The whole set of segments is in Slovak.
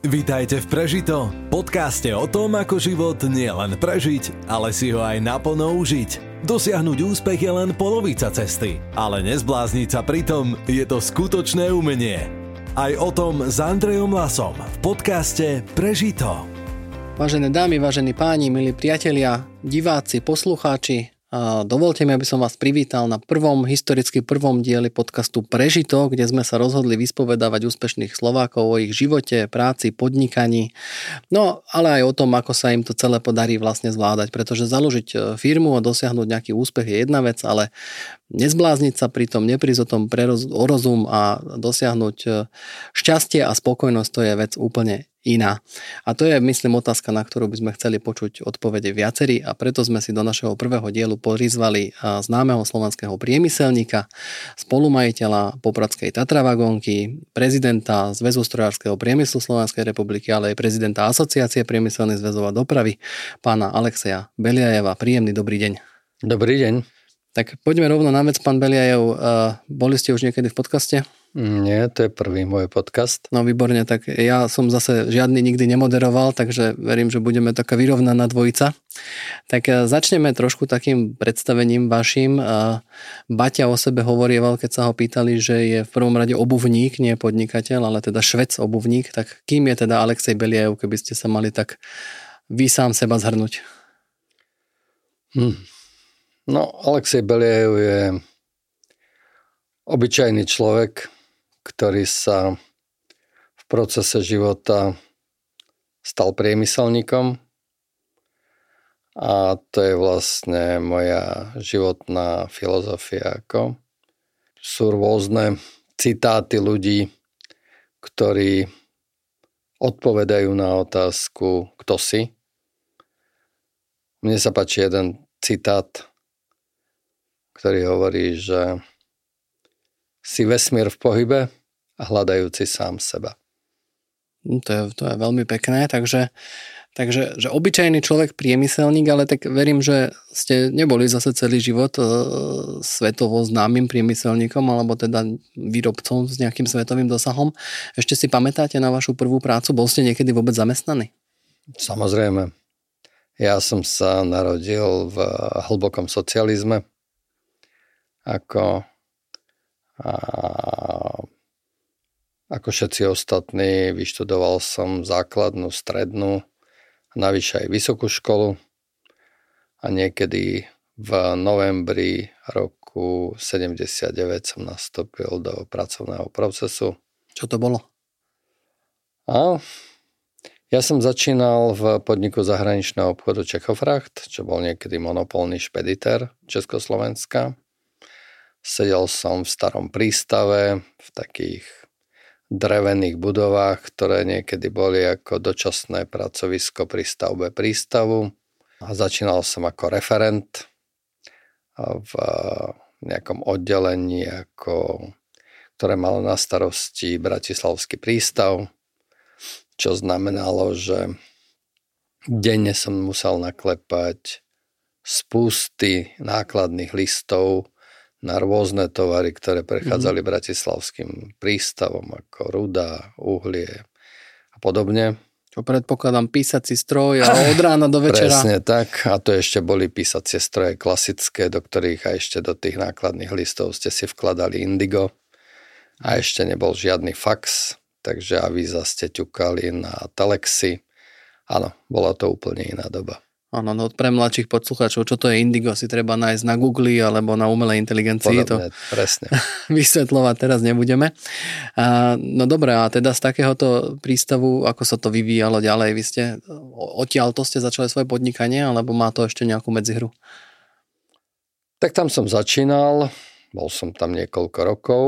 Vitajte v Prežito, podcaste o tom, ako život nie len prežiť, ale si ho aj naplno užiť. Dosiahnuť úspech je len polovica cesty, ale nezblázniť sa pritom je to skutočné umenie. Aj o tom s Andrejom Lasom v podcaste Prežito. Vážené dámy, vážení páni, milí priatelia, diváci, poslucháči, dovolte mi, aby som vás privítal na historicky prvom dieli podcastu Prežito, kde sme sa rozhodli vyspovedávať úspešných Slovákov o ich živote, práci, podnikaní, no ale aj o tom, ako sa im to celé podarí vlastne zvládať, pretože založiť firmu a dosiahnuť nejaký úspech je jedna vec, ale nezblázniť sa pritom, neprísť o tom o rozum a dosiahnuť šťastie a spokojnosť, to je vec úplne iná. A to je, myslím, otázka, na ktorú by sme chceli počuť odpovede viacerí a preto sme si do našeho prvého dielu prizvali známeho slovenského priemyselníka, spolumajiteľa popradskej Tatravagónky, prezidenta Zväzu strojárskeho priemyslu Slovenskej republiky, ale aj prezidenta Asociácie priemyselných zväzov a dopravy, pána Alexeja Beliajeva. Príjemný dobrý deň. Dobrý deň. Tak poďme rovno na vec, pán Beliajev. Boli ste už niekedy v podcaste? Nie, to je prvý môj podcast. No výborne, tak ja som zase žiadny nikdy nemoderoval, takže verím, že budeme taká vyrovnaná dvojica. Tak začneme trošku takým predstavením vašim. Baťa o sebe hovorieval, keď sa ho pýtali, že je v prvom rade obuvník, nie podnikateľ, ale teda švec obuvník. Tak kým je teda Alexej Beliajev, keby ste sa mali tak vy sám seba zhrnúť? No, Alexej Beliajev je obyčajný človek, ktorý sa v procese života stal priemyselníkom a to je vlastne moja životná filozofia. Sú rôzne citáty ľudí, ktorí odpovedajú na otázku, kto si. Mne sa páči jeden citát, ktorý hovorí, že si vesmír v pohybe a hľadajúci sám seba. To je veľmi pekné, takže že obyčajný človek priemyselník, ale tak verím, že ste neboli zase celý život svetovo známym priemyselníkom alebo teda výrobcom s nejakým svetovým dosahom. Ešte si pamätáte na vašu prvú prácu? Bol ste niekedy vôbec zamestnaný? Samozrejme. Ja som sa narodil v hlbokom socializme. Ako všetci ostatní, vyštudoval som základnú, strednú, navyše aj vysokú školu a niekedy v novembri roku 79 som nastúpil do pracovného procesu. Čo to bolo? Ja som začínal v podniku zahraničného obchodu Čechofracht, čo bol niekedy monopolný špeditér Československa. Sedel som v starom prístave, v takých drevených budovách, ktoré niekedy boli ako dočasné pracovisko pri stavbe prístavu. A začínal som ako referent v nejakom oddelení, ktoré malo na starosti Bratislavský prístav, čo znamenalo, že denne som musel naklepať spústy nákladných listov na rôzne tovary, ktoré prechádzali bratislavským prístavom, ako ruda, uhlie a podobne. Čo predpokladám, písací stroj a od rána do večera. Presne tak. A to ešte boli písacie stroje klasické, do ktorých a ešte do tých nákladných listov ste si vkladali indigo. A ešte nebol žiadny fax, takže avíza ste ťukali na telexy. Áno, bola to úplne iná doba. Áno, no pre mladších poslucháčov, čo to je indigo, si treba nájsť na Google alebo na umelej inteligencii. Podobne, presne. Vysvetľovať teraz nebudeme. No dobré, a teda z takéhoto prístavu, ako sa to vyvíjalo ďalej? Vy ste odtiaľto ste začali svoje podnikanie, alebo má to ešte nejakú medzihru? Tak tam som začínal, bol som tam niekoľko rokov,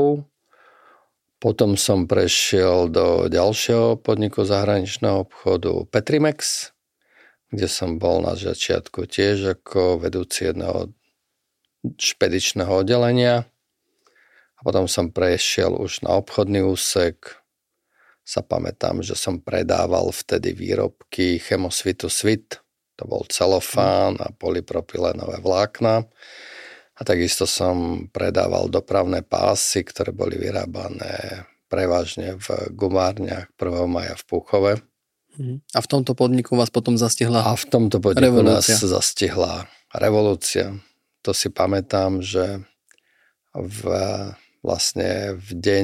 potom som prešiel do ďalšieho podniku zahraničného obchodu Petrimex, kde som bol na začiatku tiež ako vedúci jedného špedičného oddelenia. A potom som prešiel už na obchodný úsek. Sa pamätám, že som predával vtedy výrobky Chemosvitu Svit. To bol celofán a polypropylénové vlákna. A takisto som predával dopravné pásy, ktoré boli vyrábané prevažne v gumárniach 1. maja v Púchove. A v tomto podniku vás potom zastihla A v tomto podniku revolúcia. nás zastihla revolúcia. To si pamätám, že vlastne v deň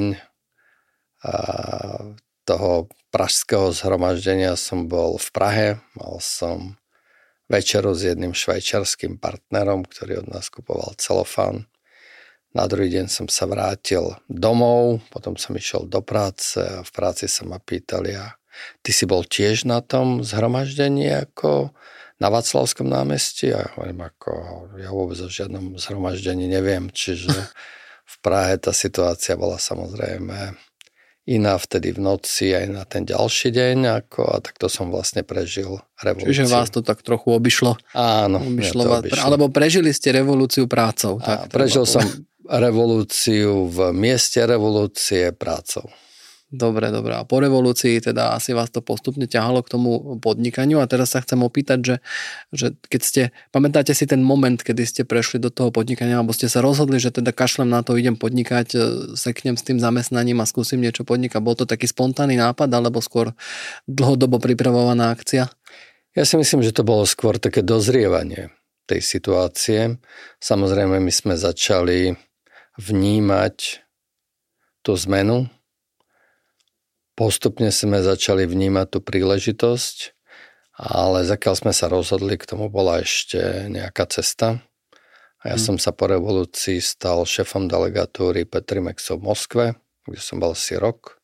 toho pražského zhromaždenia som bol v Prahe. Mal som večeru s jedným švajčiarským partnerom, ktorý od nás kupoval celofán. Na druhý deň som sa vrátil domov, potom som išiel do práce a v práci sa ma pýtali, ty si bol tiež na tom zhromaždení ako na Václavskom námestí? A ja hovorím, ja vôbec o žiadnom zhromaždení neviem, čiže v Prahe tá situácia bola samozrejme iná vtedy v noci aj na ten ďalší deň, a takto som vlastne prežil revolúciu. Čiže vás to tak trochu obišlo. Áno, obišlo. Alebo prežili ste revolúciu prácou. Tak prežil som revolúciu v mieste revolúcie prácou. Dobre. A po revolúcii teda asi vás to postupne ťahalo k tomu podnikaniu a teraz sa chcem opýtať, že keď pamätáte si ten moment, kedy ste prešli do toho podnikania, alebo ste sa rozhodli, že teda kašlem na to, idem podnikať, seknem s tým zamestnaním a skúsim niečo podnikať. Bol to taký spontánny nápad, alebo skôr dlhodobo pripravovaná akcia? Ja si myslím, že to bolo skôr také dozrievanie tej situácie. Samozrejme, my sme začali vnímať tú zmenu. Postupne sme začali vnímať tú príležitosť, ale zakiaľ sme sa rozhodli, k tomu bola ešte nejaká cesta. A ja som sa po revolúcii stal šéfom delegatúry Petrimexu v Moskve, kde som bol asi rok.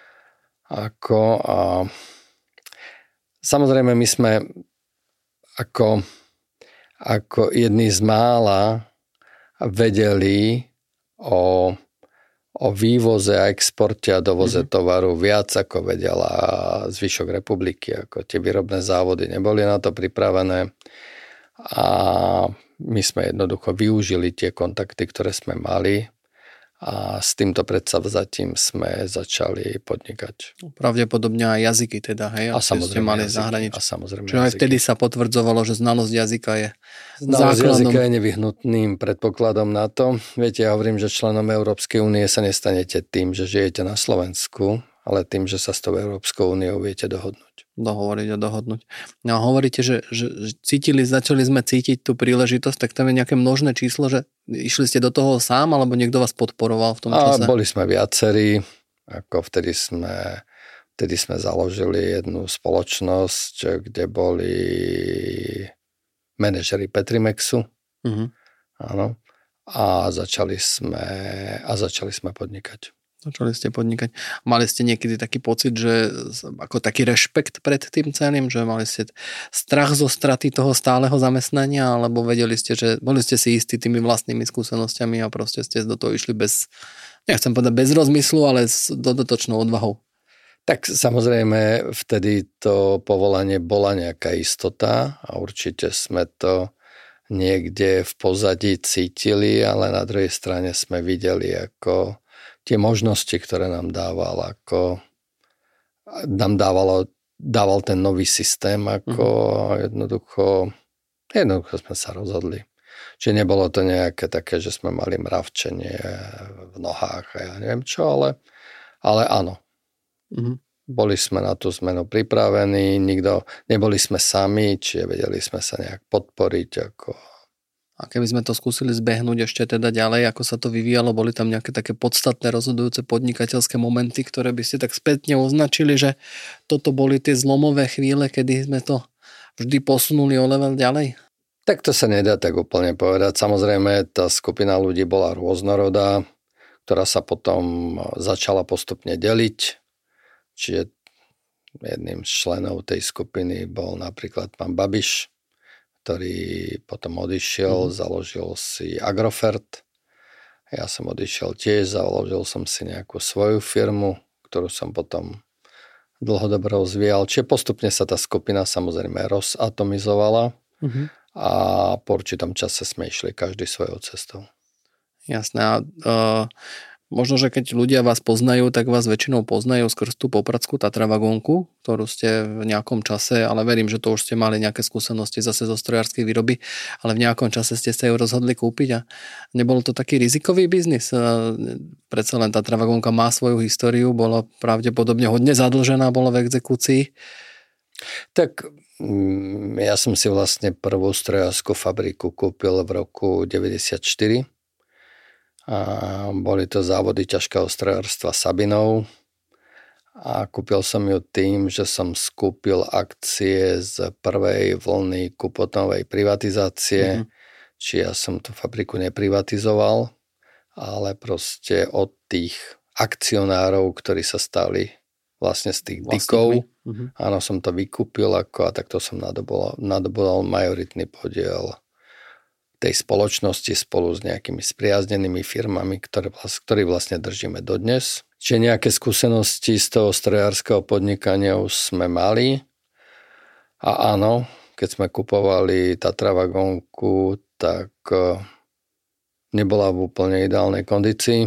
Samozrejme, my sme ako jedni z mála vedeli o vývoze a exporte a dovoze tovaru viac, ako vedela zvyšok republiky. Ako tie výrobné závody neboli na to pripravené a my sme jednoducho využili tie kontakty, ktoré sme mali a s týmto predsavzatím sme začali podnikať. Pravdepodobne aj jazyky teda, hej? A samozrejme mali jazyky. Čiže aj vtedy sa potvrdzovalo, že znalosť jazyka je Znalosť základom. jazyka je nevyhnutným predpokladom na to. Viete, ja hovorím, že členom Európskej únie sa nestanete tým, že žijete na Slovensku, ale tým, že sa s tou Európskou úniou viete dohodnúť. Dohovoriť a dohodnúť. No a hovoríte, že začali sme cítiť tú príležitosť, tak tam je nejaké množné číslo, že išli ste do toho sám, alebo niekto vás podporoval v tom čase? Boli sme viacerí, vtedy sme založili jednu spoločnosť, kde boli manažeri Petrimexu. Áno. A začali sme podnikať. Začali ste podnikať. Mali ste niekedy taký pocit, že ako taký rešpekt pred tým celým, že mali ste strach zo straty toho stáleho zamestnania, alebo vedeli ste, že boli ste si istí tými vlastnými skúsenosťami a proste ste do toho išli nechcem povedať bez rozmyslu, ale s dodatočnou odvahou. Tak samozrejme, vtedy to povolanie bola nejaká istota a určite sme to niekde v pozadí cítili, ale na druhej strane sme videli, ako tie možnosti, ktoré nám dával, dával ten nový systém, jednoducho sme sa rozhodli. Čiže nebolo to nejaké také, že sme mali mravčenie v nohách a ja neviem čo, ale áno. Boli sme na tú zmenu pripravení, neboli sme sami, čiže vedeli sme sa nejak podporiť. A keby sme to skúsili zbehnúť ešte teda ďalej, ako sa to vyvíjalo, boli tam nejaké také podstatné rozhodujúce podnikateľské momenty, ktoré by ste tak spätne označili, že toto boli tie zlomové chvíle, kedy sme to vždy posunuli o level ďalej? Tak to sa nedá tak úplne povedať. Samozrejme, tá skupina ľudí bola rôznorodá, ktorá sa potom začala postupne deliť. Čiže jedným z členov tej skupiny bol napríklad pán Babiš, ktorý potom odišiel, založil si Agrofert. Ja som odišiel tiež, založil som si nejakú svoju firmu, ktorú som potom dlhodobo rozvíjal. Čiže postupne sa tá skupina samozrejme rozatomizovala a po určitom čase sme išli každý svojou cestou. Jasné. Možno, že keď ľudia vás poznajú, tak vás väčšinou poznajú skrz tú popradskú Tatra vagónku, ktorú ste v nejakom čase, ale verím, že to už ste mali nejaké skúsenosti zase zo strojárskej výroby, ale v nejakom čase ste sa ju rozhodli kúpiť a nebol to taký rizikový biznis. Predsa len Tatra vagónka má svoju históriu, bola pravdepodobne hodne zadlžená, bola v exekúcii. Tak ja som si vlastne prvú strojárskú fabriku kúpil v roku 1994. A boli to závody ťažkého strojárstva Sabinov. A kúpil som ju tým, že som skúpil akcie z prvej vlny Kupotovej privatizácie. Či ja som tú fabriku neprivatizoval, ale proste od tých akcionárov, ktorí sa stali vlastne z tých dykov. Áno, som to vykúpil a takto som nadobol majoritný podiel tej spoločnosti spolu s nejakými spriaznenými firmami, ktorí vlastne držíme dodnes. Čiže nejaké skúsenosti z toho strojárskeho podnikania už sme mali. A áno, keď sme kupovali Tatra vagónku, tak nebola v úplne ideálnej kondícii.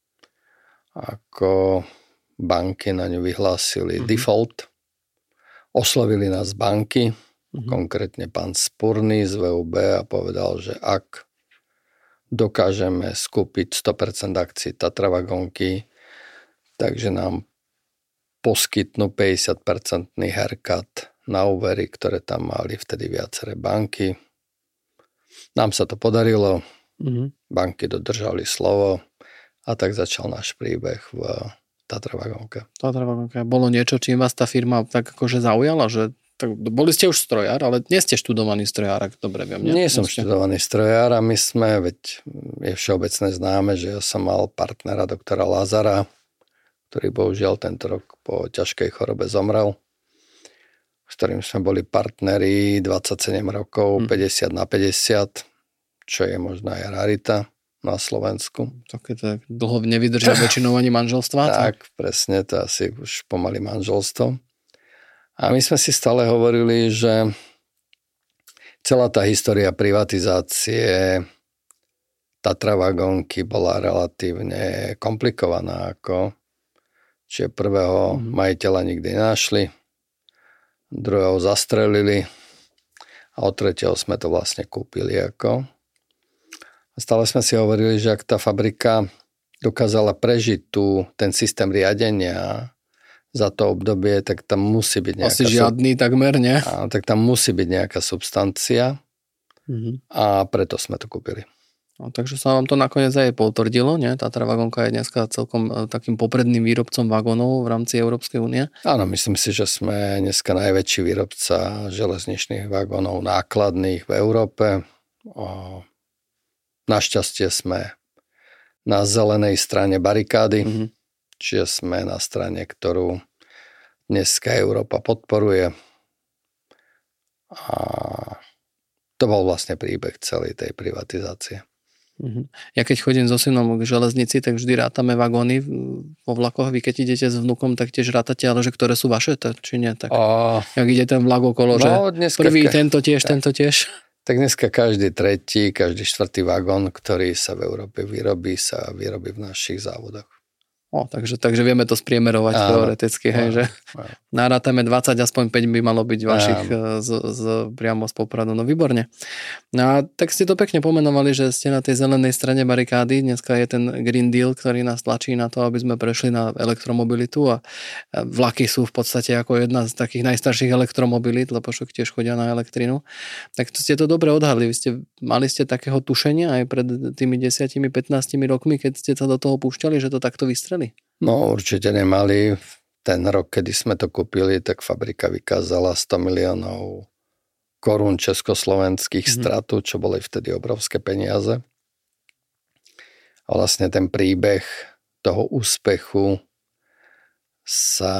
Ako banky na ňu vyhlásili default. Oslovili nás banky, konkrétne pán Spurný z VUB a povedal, že ak dokážeme skúpiť 100% akcií Tatra vagónky, takže nám poskytnú 50% haircut na úvery, ktoré tam mali vtedy viaceré banky. Nám sa to podarilo, banky dodržali slovo a tak začal náš príbeh v Tatra vagónke. Tatra vagónka. Bolo niečo, čím vás tá firma tak akože zaujala, že tak boli ste už strojár, ale nie ste študovaný strojár, ak dobre viem. Nie som študovaný strojár a my sme, veď je všeobecné známe, že ja som mal partnera doktora Lazara, ktorý bohužiaľ tento rok po ťažkej chorobe zomrel, s ktorým sme boli partneri 27 rokov, 50/50, čo je možno aj rarita na Slovensku. Také to dlho nevydržia väčšinou ani manželstva. Tak, presne, to asi už pomaly manželstvo. A my sme si stále hovorili, že celá tá história privatizácie Tatra vagónky bola relatívne komplikovaná. Čiže prvého majiteľa nikdy nenašli, druhého zastrelili a od tretieho sme to vlastne kúpili. A stále sme si hovorili, že ak tá fabrika dokázala prežiť ten systém riadenia za to obdobie, tak tam musí byť nejaká... Asi žiadny takmer, nie? Áno, tak tam musí byť nejaká substancia a preto sme to kúpili. No, takže sa vám to nakoniec aj potvrdilo, nie? Tatra vagónka je dneska celkom takým popredným výrobcom vagónov v rámci Európskej únie. Áno, myslím si, že sme dneska najväčší výrobca železničných vagónov nákladných v Európe. Našťastie sme na zelenej strane barikády, čiže sme na strane, ktorú dneska Európa podporuje. A to bol vlastne príbeh celej tej privatizácie. Ja keď chodím so synom k železnici, tak vždy rátame vagóny vo vlakoch. Vy keď idete s vnukom, tak tiež rátate, ale že ktoré sú vaše, či nie? Tak, jak ide ten vlak okolo, že prvý, tento tiež. Tak dneska každý tretí, každý štvrtý vagón, ktorý sa v Európe vyrobí, sa vyrobí v našich závodoch. Takže vieme to spriemerovať teoreticky, že narátame 20, aspoň 5 by malo byť vašich priamo z Popradu. No výborne. No a tak ste to pekne pomenovali, že ste na tej zelenej strane barikády. Dneska je ten Green Deal, ktorý nás tlačí na to, aby sme prešli na elektromobilitu a vlaky sú v podstate ako jedna z takých najstarších elektromobilít, lebo však tiež chodia na elektrinu. Tak ste to dobre odhadli. Mali ste takého tušenia aj pred tými 10-15 rokmi, keď ste sa do toho púšťali, že to takto vystrelí? No určite nemali. Ten rok, kedy sme to kúpili, tak fabrika vykázala 100 miliónov korún československých stratu, čo boli vtedy obrovské peniaze. A vlastne ten príbeh toho úspechu sa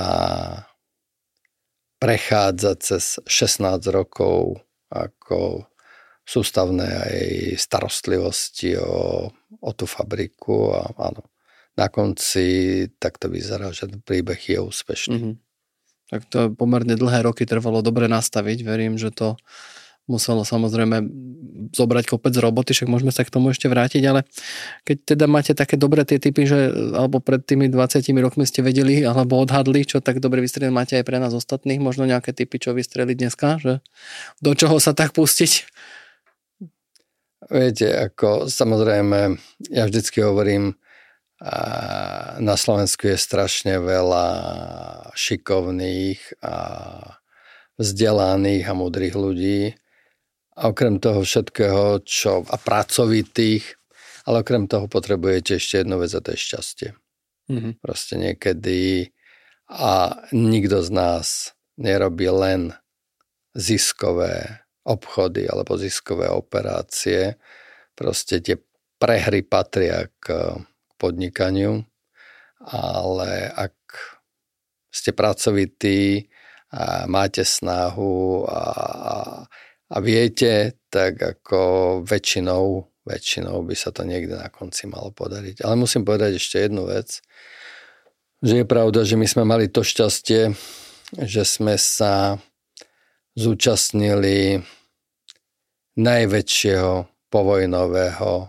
prechádza cez 16 rokov ako sústavné aj starostlivosti o tú fabriku a áno. Na konci tak to vyzerá, že ten príbeh je úspešný. Tak to pomerne dlhé roky trvalo dobre nastaviť. Verím, že to muselo samozrejme zobrať kopec roboty, však môžeme sa k tomu ešte vrátiť, ale keď teda máte také dobré tie typy, že alebo pred tými 20 rokmi ste vedeli alebo odhadli, čo tak dobre vystreliť, máte aj pre nás ostatných, možno nejaké typy, čo vystreliť dneska, že do čoho sa tak pustiť? Viete, ako samozrejme, ja vždycky hovorím, a na Slovensku je strašne veľa šikovných a vzdelaných a múdrych ľudí. A okrem toho všetkého, a pracovitých, ale okrem toho potrebujete ešte jednu vec a to je šťastie. Proste niekedy a nikto z nás nerobí len ziskové obchody alebo ziskové operácie. Proste tie prehry patria k podnikaniu, ale ak ste pracovití a máte snahu a viete, tak ako väčšinou by sa to niekde na konci malo podariť. Ale musím povedať ešte jednu vec, že je pravda, že my sme mali to šťastie, že sme sa zúčastnili najväčšieho povojnového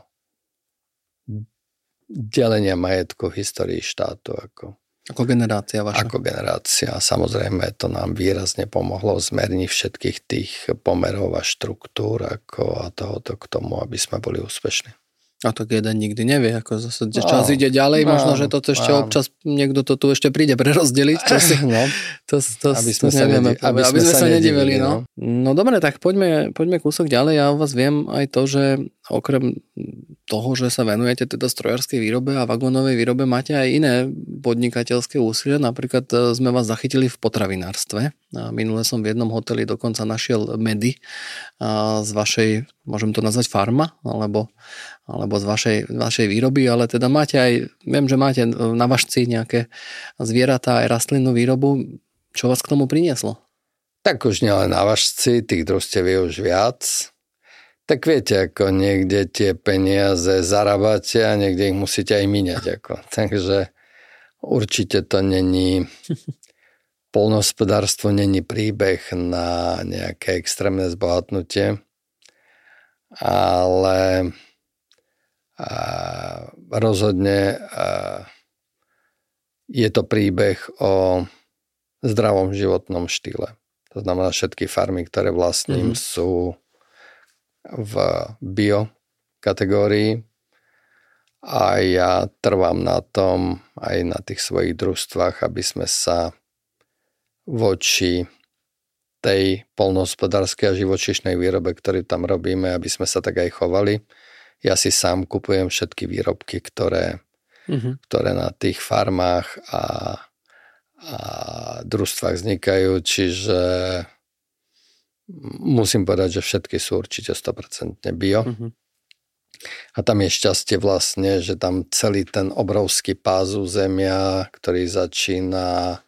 delenia majetku v histórii štátu. Ako generácia vaša. Ako generácia. Samozrejme, to nám výrazne pomohlo zmerniť všetkých tých pomerov a štruktúr a tohoto k tomu, aby sme boli úspešní. A tak jeden nikdy nevie, ako zase čas ide ďalej, možno, že toto ešte občas niekto to tu ešte príde prerozdeliť. Aby sme sa nedivili. No dobre, tak poďme kúsok ďalej. Ja o vás viem aj to, že okrem toho, že sa venujete teda strojárskej výrobe a vagónovej výrobe, máte aj iné podnikateľské úsilie. Napríklad sme vás zachytili v potravinárstve. A minule som v jednom hoteli dokonca našiel medy z vašej, môžem to nazvať farma, alebo z vašej výroby, ale teda máte aj, viem, že máte na vašci nejaké zvieratá aj rastlinnú výrobu. Čo vás k tomu prinieslo? Tak už nielen na vašci, tých družstiev je už viac. Tak viete, ako niekde tie peniaze zarábate a niekde ich musíte aj míňať. Takže určite to není, poľnohospodárstvo není príbeh na nejaké extrémne zbohatnutie, ale rozhodne je to príbeh o zdravom životnom štýle. To znamená, všetky farmy, ktoré vlastním, sú v bio kategórii a ja trvám na tom aj na tých svojich družstvách, aby sme sa voči tej poľnohospodárskej a živočíšnej výrobe, ktorú tam robíme, aby sme sa tak aj chovali. Ja si sám kupujem všetky výrobky, ktoré na tých farmách a družstvách vznikajú, čiže musím povedať, že všetky sú určite 100% bio. A tam je šťastie vlastne, že tam celý ten obrovský pás územia, ktorý začína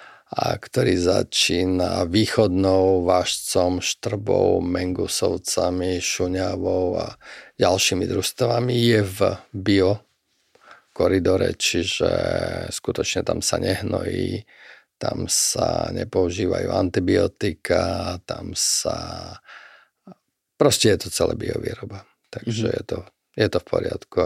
východnou Vážcom, Štrbou, Mengusovcami, Šuňavou a ďalšími družstvami, je v bio koridore, čiže skutočne tam sa nehnojí, tam sa nepoužívajú antibiotika, proste je to celé biovýroba. Takže je to v poriadku.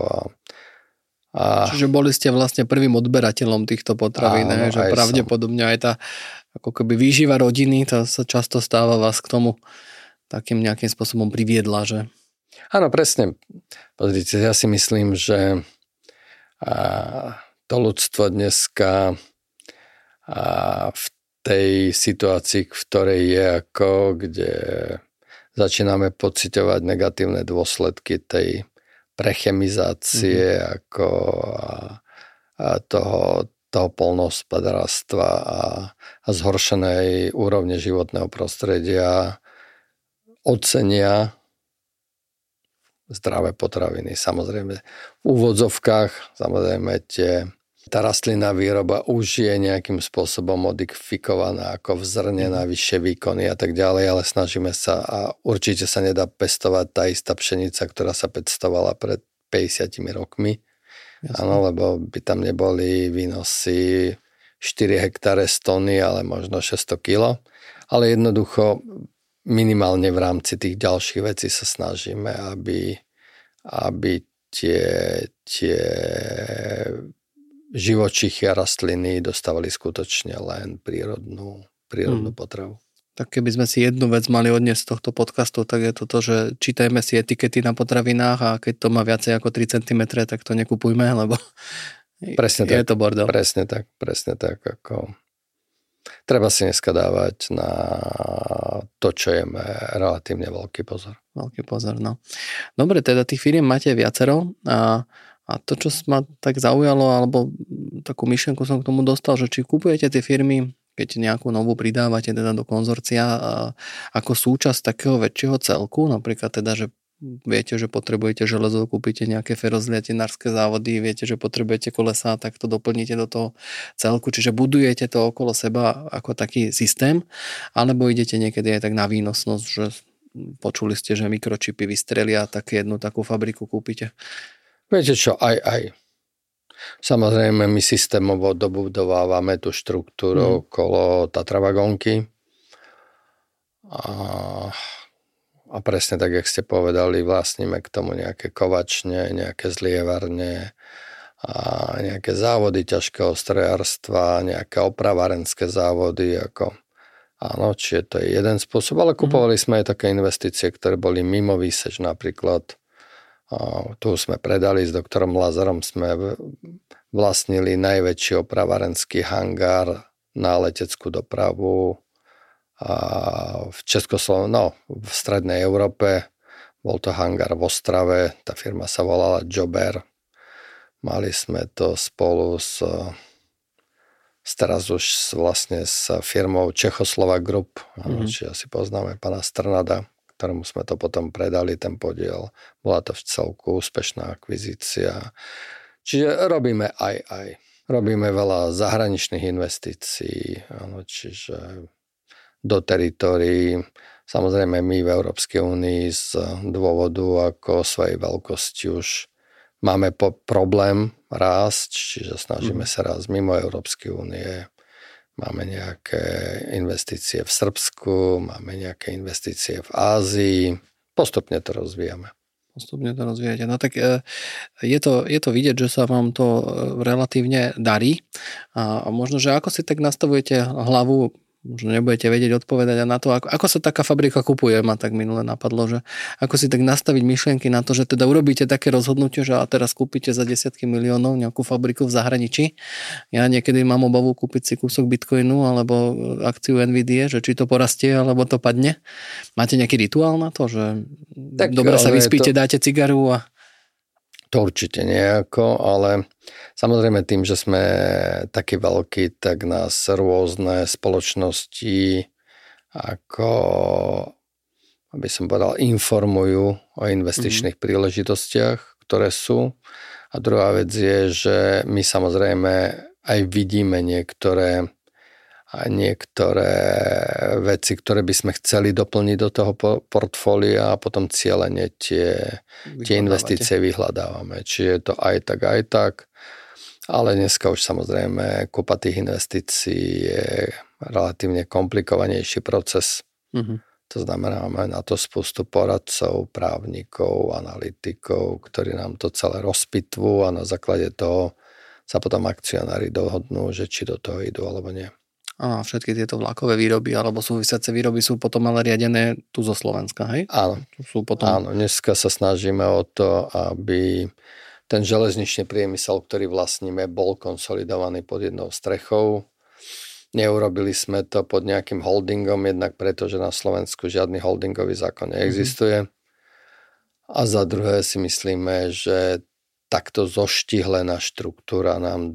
Čiže boli ste vlastne prvým odberateľom týchto potravín, že pravdepodobne aj tá ako keby výživa rodiny, to sa často stáva, vás k tomu takým nejakým spôsobom priviedla, že? Áno, presne. Pozrite, ja si myslím, že to ľudstvo dneska v tej situácii, v ktorej je kde začíname pociťovať negatívne dôsledky tej prechemizácie toho poľnohospodárstva a zhoršenej úrovne životného prostredia, ocenia zdravé potraviny. Samozrejme v úvodzovkách, samozrejme tá rastlinná výroba už je nejakým spôsobom modifikovaná ako v zrne na vyššie výkony a tak ďalej, ale snažíme sa a určite sa nedá pestovať tá istá pšenica, ktorá sa pestovala pred 50 rokmi. Áno, lebo by tam neboli výnosy 4 hektáre z tony, ale možno 600 kilo. Ale jednoducho minimálne v rámci tých ďalších vecí sa snažíme, aby tie živočichy a rastliny dostávali skutočne len prírodnú potravu. Tak keby sme si jednu vec mali odniesť z tohto podcastu, tak je to to, že čítajme si etikety na potravinách a keď to má viacej ako 3 cm, tak to nekupujme, lebo presne je to bordel. Presne tak. treba si dneska dávať na to, čo je relatívne veľký pozor. Veľký pozor, no. Dobre, teda tých firiem máte viacero a to, čo ma tak zaujalo, alebo takú myšlienku som k tomu dostal, že či kupujete tie firmy, keď nejakú novú pridávate teda do konzorcia ako súčasť takého väčšieho celku, napríklad teda, že viete, že potrebujete železo, kúpite nejaké ferozliatinárske závody, viete, že potrebujete kolesá, tak to doplníte do toho celku, čiže budujete to okolo seba ako taký systém, alebo idete niekedy aj tak na výnosnosť, že počuli ste, že mikročipy vystrelia, tak jednu takú fabriku kúpite. Viete čo, aj. Samozrejme, my systémovo dobudovávame tú štruktúru okolo Tatra Vagónky a presne tak, jak ste povedali, vlastníme k tomu nejaké kovačne, nejaké zlievarne a nejaké závody ťažkého strojárstva, nejaké opravárenské závody. Áno, čiže to je jeden spôsob, ale kupovali sme aj také investície, ktoré boli mimo výseč, napríklad tu sme predali s doktorom Lazarom, sme vlastnili najväčší opravárenský hangár na leteckú dopravu v v strednej Európe. Bol to hangár v Ostrave, tá firma sa volala Jober. Mali sme to spolu teraz už vlastne s firmou Čechoslovak Group, či asi poznáme pana Strnada, ktorému sme to potom predali, ten podiel. Bola to v celku úspešná akvizícia. Čiže robíme aj. Robíme veľa zahraničných investícií, čiže do teritórií. Samozrejme my v Európskej únii z dôvodu ako svojej veľkosti už máme problém rásť, čiže snažíme sa rásť mimo Európskej únie. Máme nejaké investície v Srbsku, máme nejaké investície v Ázii. Postupne to rozvíjame. No tak je to vidieť, že sa vám to relatívne darí. A možno, že ako si tak nastavujete hlavu, možno nebudete vedieť odpovedať na to, ako sa taká fabrika kupuje, ma tak minule napadlo, že ako si tak nastaviť myšlienky na to, že teda urobíte také rozhodnutie, že a teraz kúpite za desiatky miliónov nejakú fabriku v zahraničí. Ja niekedy mám obavu kúpiť si kúsok Bitcoinu alebo akciu Nvidia, že či to porastie alebo to padne. Máte nejaký rituál na to, že tak, dobre sa vyspíte, dáte cigaru a... To určite nejako, ale samozrejme tým, že sme takí veľkí, tak nás rôzne spoločnosti ako, aby som povedal, informujú o investičných príležitostiach, ktoré sú. A druhá vec je, že my samozrejme aj vidíme niektoré veci, ktoré by sme chceli doplniť do toho portfólia a potom cieľene tie investície vyhľadávame. Čiže je to aj tak, ale dneska už samozrejme kúpa tých investícií je relatívne komplikovanejší proces. To znamená, máme na to spustu poradcov, právnikov, analytikov, ktorí nám to celé rozpitvú a na základe toho sa potom akcionári dohodnú, že či do toho idú alebo nie. A všetky tieto vlakové výroby alebo súvisiace výroby sú potom ale riadené tu zo Slovenska, hej? Áno. Áno, dneska sa snažíme o to, aby ten železničný priemysel, ktorý vlastníme, bol konsolidovaný pod jednou strechou. Neurobili sme to pod nejakým holdingom, jednak preto, že na Slovensku žiadny holdingový zákon neexistuje. A za druhé si myslíme, že takto zoštihlená štruktúra nám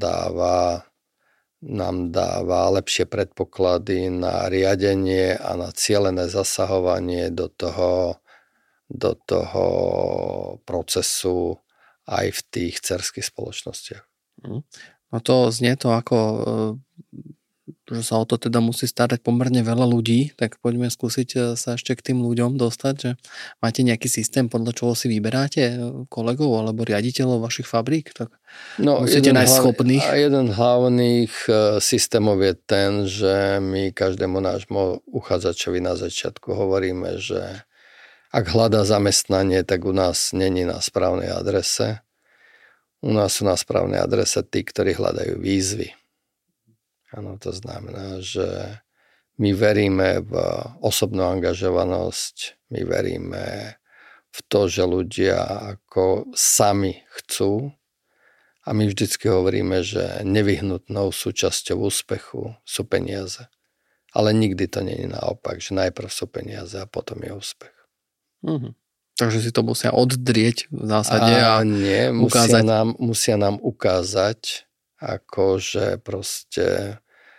dáva lepšie predpoklady na riadenie a na cielené zasahovanie do toho procesu aj v tých dcerských spoločnostiach. No to znie to ako, že sa o to teda musí starať pomerne veľa ľudí, tak poďme skúsiť sa ešte k tým ľuďom dostať, že máte nejaký systém, podľa čoho si vyberáte kolegov alebo riaditeľov vašich fabrík, tak musíte nájsť schopných. A jeden hlavných systémov je ten, že my každému nášmu uchádzačovi na začiatku hovoríme, že ak hľadá zamestnanie, tak u nás není na správnej adrese. U nás sú na správnej adrese tí, ktorí hľadajú výzvy. Áno, to znamená, že my veríme v osobnú angažovanosť, my veríme v to, že ľudia ako sami chcú a my vždycky hovoríme, že nevyhnutnou súčasťou úspechu sú peniaze. Ale nikdy to nie je naopak, že najprv sú peniaze a potom je úspech. Takže si to musia oddrieť v zásade a nie, ukázať. musia nám ukázať, ako že proste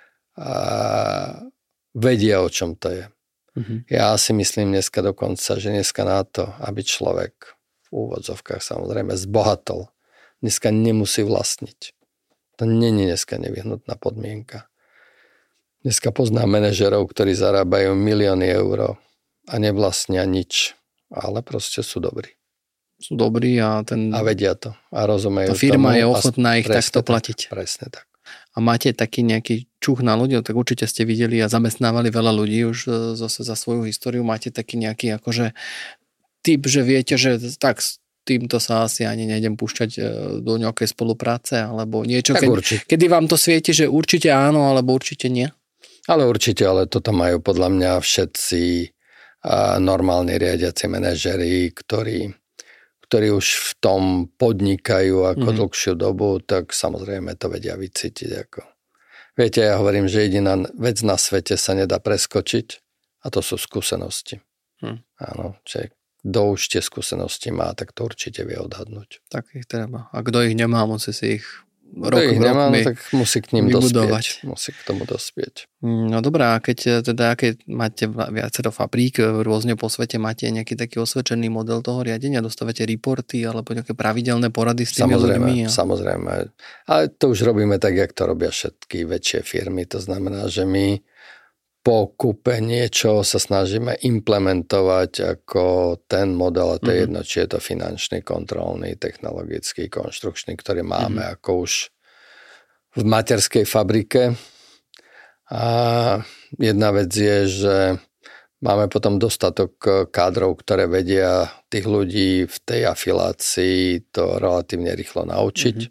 vedia, o čom to je. Ja si myslím dneska dokonca, že dneska na to, aby človek v úvodzovkách samozrejme zbohatol, dneska nemusí vlastniť. To nie je dneska nevyhnutná podmienka. Dneska poznám manažerov, ktorí zarábajú milióny eur a nevlastnia nič, ale proste sú dobrí. Sú dobrí a vedia to a rozumejú tomu. Tá firma tomu, je ochotná ich takto platiť. Presne tak. A máte taký nejaký čuch na ľudí, tak určite ste videli a zamestnávali veľa ľudí už zase za svoju históriu. Máte taký nejaký akože typ, že viete, že tak s týmto sa asi ani nejdem púšťať do nejakej spolupráce alebo niečo, kedy vám to svieti, že určite áno, alebo určite nie? Ale určite, ale toto majú podľa mňa všetci normálni riadiaci manažeri, ktorí už v tom podnikajú ako dlhšiu dobu, tak samozrejme to vedia vycítiť. Viete, ja hovorím, že jediná vec na svete sa nedá preskočiť a to sú skúsenosti. Áno, že kto už tie skúsenosti má, tak to určite vie odhadnúť. Tak ich treba. A kto ich nemá, musí si ich rokmi tak musí k ním vybudovať. Musí k tomu dospieť. No dobré, a keď máte viacero fabrík rôzne po svete, máte nejaký taký osvedčený model toho riadenia, dostávate reporty alebo nejaké pravidelné porady s tými ľuďmi? Samozrejme. Ale to už robíme tak, jak to robia všetky väčšie firmy. To znamená, že my po kúpe niečo sa snažíme implementovať ako ten model, a to je jedno, či je to finančný, kontrolný, technologický, konštrukčný, ktorý máme ako už v materskej fabrike. A jedna vec je, že máme potom dostatok kádrov, ktoré vedia tých ľudí v tej afilácii to relatívne rýchlo naučiť.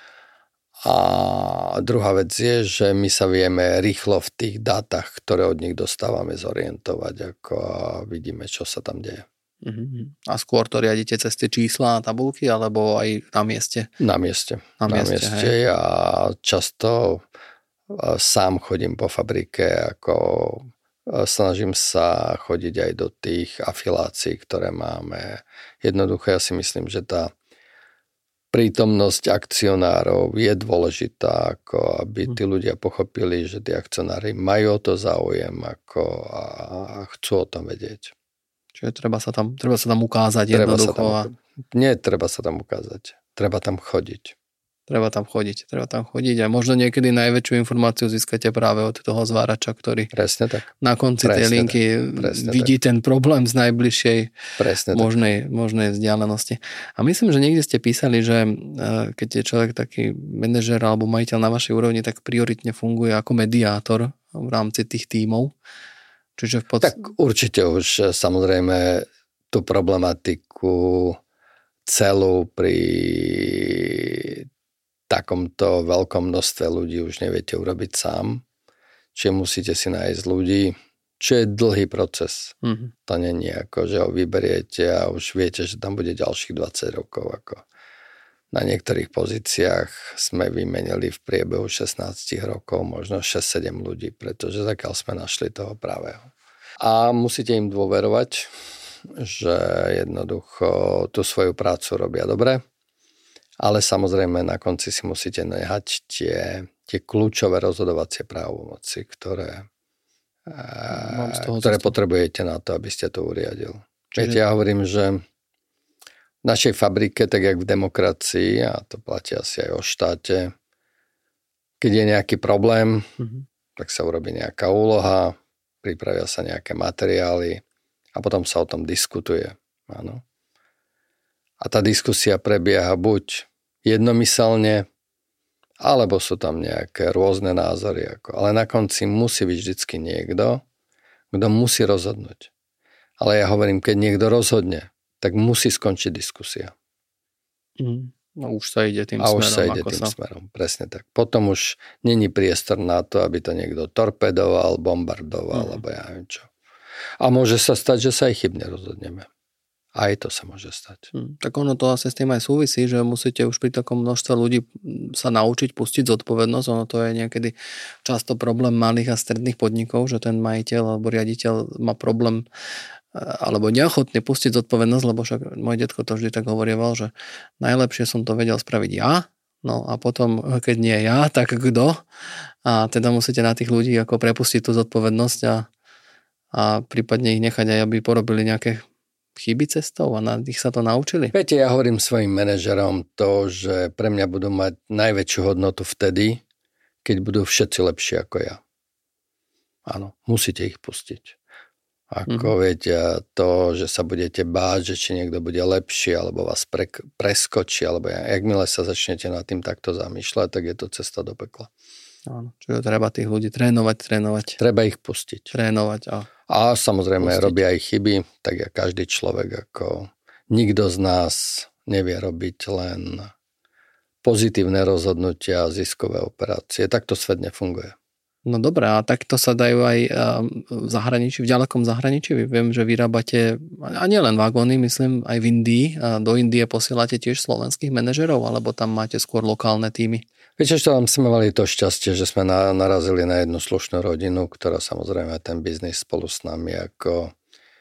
A druhá vec je, že my sa vieme rýchlo v tých dátach, ktoré od nich dostávame, zorientovať a vidíme, čo sa tam deje. A skôr to riadite cez tie čísla a tabulky, alebo aj na mieste? Na mieste. A často sám chodím po fabrike, snažím sa chodiť aj do tých afilácií, ktoré máme. Jednoducho ja si myslím, že tá prítomnosť akcionárov je dôležitá, aby tí ľudia pochopili, že tí akcionári majú o to záujem a chcú o tom vedieť. Čiže treba sa tam ukázať jednoducho. Nie treba sa tam ukázať, treba tam chodiť. Treba tam chodiť a možno niekedy najväčšiu informáciu získate práve od toho zvárača, ktorý na konci tej linky vidí ten problém z najbližšej možnej vzdialenosti. A myslím, že niekde ste písali, že keď je človek taký manažer alebo majiteľ na vašej úrovni, tak prioritne funguje ako mediátor v rámci tých tímov. Čiže Tak určite už samozrejme tú problematiku celú pri takomto veľkom množstve ľudí už neviete urobiť sám. Čiže musíte si nájsť ľudí, čo je dlhý proces. To nie je ako, že ho vyberiete a už viete, že tam bude ďalších 20 rokov. Na niektorých pozíciách sme vymenili v priebehu 16 rokov možno 6-7 ľudí, pretože zakiaľ sme našli toho pravého. A musíte im dôverovať, že jednoducho tú svoju prácu robia dobre. Ale samozrejme na konci si musíte nehať tie kľúčové rozhodovacie právomoci, ktoré potrebujete na to, aby ste to uriadil. Viete, ja hovorím, že v našej fabrike, tak jak v demokracii, a to platí asi aj o štáte, keď je nejaký problém, tak sa urobí nejaká úloha, pripravia sa nejaké materiály a potom sa o tom diskutuje. Áno. A tá diskusia prebieha buď jednomyselne, alebo sú tam nejaké rôzne názory. Ale na konci musí byť vždycky niekto, kto musí rozhodnúť. Ale ja hovorím, keď niekto rozhodne, tak musí skončiť diskusia. A už sa ide tým smerom. Presne tak. Potom už není priestor na to, aby to niekto torpedoval, bombardoval, alebo ja neviem čo. A môže sa stať, že sa aj chybne rozhodneme. Aj to sa môže stať. Tak ono to asi s tým aj súvisí, že musíte už pri takom množstve ľudí sa naučiť pustiť zodpovednosť. Ono to je niekedy často problém malých a stredných podnikov, že ten majiteľ alebo riaditeľ má problém alebo neochotný pustiť zodpovednosť, lebo však môj detko to vždy tak hovorieval, že najlepšie som to vedel spraviť ja, no a potom, keď nie ja, tak kto? A teda musíte na tých ľudí ako prepustiť tú zodpovednosť a prípadne ich nechať aj, aby porobili nejaké chyby cestou a na nich sa to naučili. Viete, ja hovorím svojim manažerom to, že pre mňa budú mať najväčšiu hodnotu vtedy, keď budú všetci lepší ako ja. Áno, musíte ich pustiť. Ako viete, to, že sa budete báť, že či niekto bude lepší, alebo vás preskočí, alebo jakmile sa začnete nad tým takto zamýšľať, tak je to cesta do pekla. Áno, čiže treba tých ľudí trénovať. Treba ich pustiť. Trénovať a samozrejme robia aj chyby, tak jak každý človek, ako nikto z nás nevie robiť len pozitívne rozhodnutia a ziskové operácie. Takto svet nefunguje. No dobré, a takto sa dajú aj v zahraničí, v ďalekom zahraničí. Viem, že vyrábate, a nielen vagóny, myslím, aj v Indii. A do Indie posielate tiež slovenských manažerov, alebo tam máte skôr lokálne týmy? Viete, čo tam sme mali to šťastie, že sme narazili na jednu slušnú rodinu, ktorá samozrejme ten biznis spolu s nami ako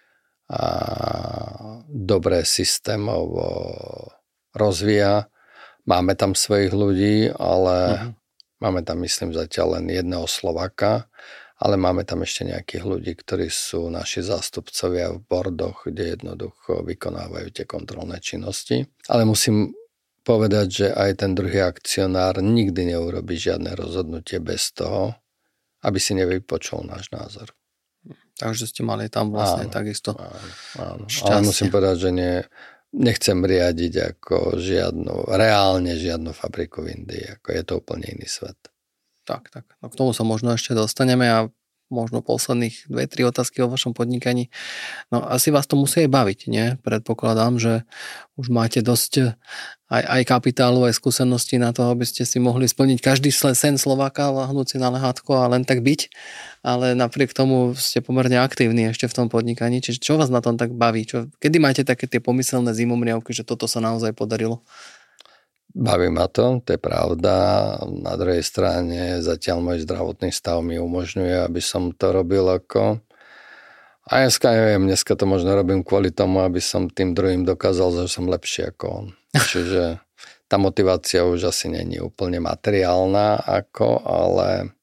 dobre systémovo rozvíja. Máme tam svojich ľudí, ale máme tam, myslím, zatiaľ len jedného Slováka, ale máme tam ešte nejakých ľudí, ktorí sú naši zástupcovia v bordoch, kde jednoducho vykonávajú tie kontrolné činnosti. Ale musím povedať, že aj ten druhý akcionár nikdy neurobí žiadne rozhodnutie bez toho, aby si nevypočul náš názor. Takže ste mali tam vlastne takisto áno. Ale musím povedať, že nechcem riadiť ako reálne žiadnu fabriku v Indii. Ako je to úplne iný svet. Tak. No k tomu sa možno ešte dostaneme a možno posledných 2-3 otázky o vašom podnikaní. No asi vás to musí aj baviť, nie? Predpokladám, že už máte dosť aj kapitálu, aj skúseností na to, aby ste si mohli splniť každý sen Slováka, lahnúť si na lehátko a len tak byť. Ale napriek tomu ste pomerne aktívni ešte v tom podnikaní. Čiže čo vás na tom tak baví? Kedy máte také tie pomyselné zimomriavky, že toto sa naozaj podarilo? Baví ma to je pravda. Na druhej strane zatiaľ môj zdravotný stav mi umožňuje, aby som to robil ako... A dneska to možno robím kvôli tomu, aby som tým druhým dokázal, že som lepší ako on. Čiže tá motivácia už asi není úplne materiálna, ale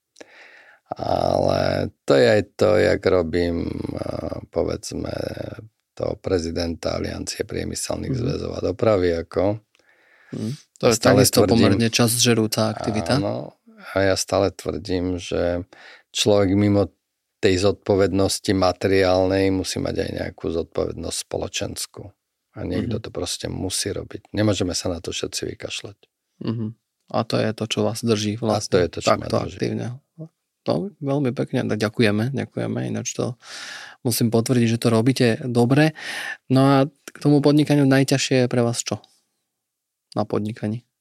to je aj to, jak robím, povedzme, toho prezidenta Aliancie priemyselných zväzov a dopravy, ako... To je takisto pomerne časžerúca aktivita. Áno, a ja stále tvrdím, že človek mimo tej zodpovednosti materiálnej musí mať aj nejakú zodpovednosť spoločenskú. A niekto to proste musí robiť. Nemôžeme sa na to všetci vykašľať. A to je to, čo vás drží vlastne. A to je to, čo ma drží. Aktívne. To veľmi pekne, ďakujeme. Ináč to musím potvrdiť, že to robíte dobre. No a k tomu podnikaniu najťažšie je pre vás čo? Na podnikaní?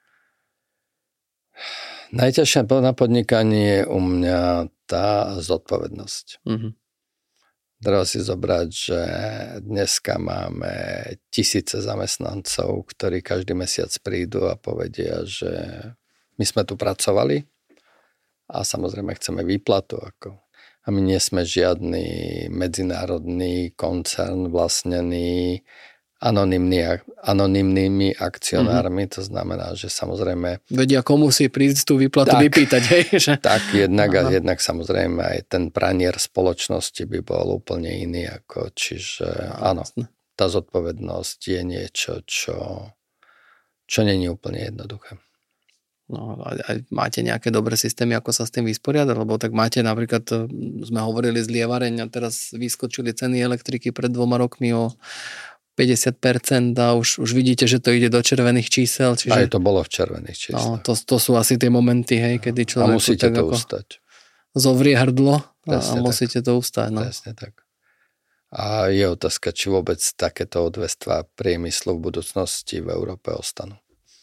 Najťažšie na podnikaní je u mňa tá zodpovednosť. Treba si zobrať, že dneska máme tisíce zamestnancov, ktorí každý mesiac prídu a povedia, že my sme tu pracovali a samozrejme chceme výplatu. A my nie sme žiadny medzinárodný koncern vlastnený anonymnými akcionármi, to znamená, že samozrejme... Vedia, komu si prísť tú výplatu vypýtať, hej? Že... Tak, jednak samozrejme aj ten pranier spoločnosti by bol úplne iný, čiže áno, tá zodpovednosť je niečo, čo nie je úplne jednoduché. No, a máte nejaké dobré systémy, ako sa s tým vysporiadať? Lebo tak máte napríklad, sme hovorili z lievareň a teraz vyskočili ceny elektriky pred 2 rokmi o 50% a už vidíte, že to ide do červených čísel. Čiže... Aj to bolo v červených číslach. No, to sú asi tie momenty, hej, kedy človek... A musíte to ustať. Zovrie hrdlo a musíte to ustať. No. Presne tak. A je otázka, či vôbec takéto odvetvá priemyslu v budúcnosti v Európe ostanú.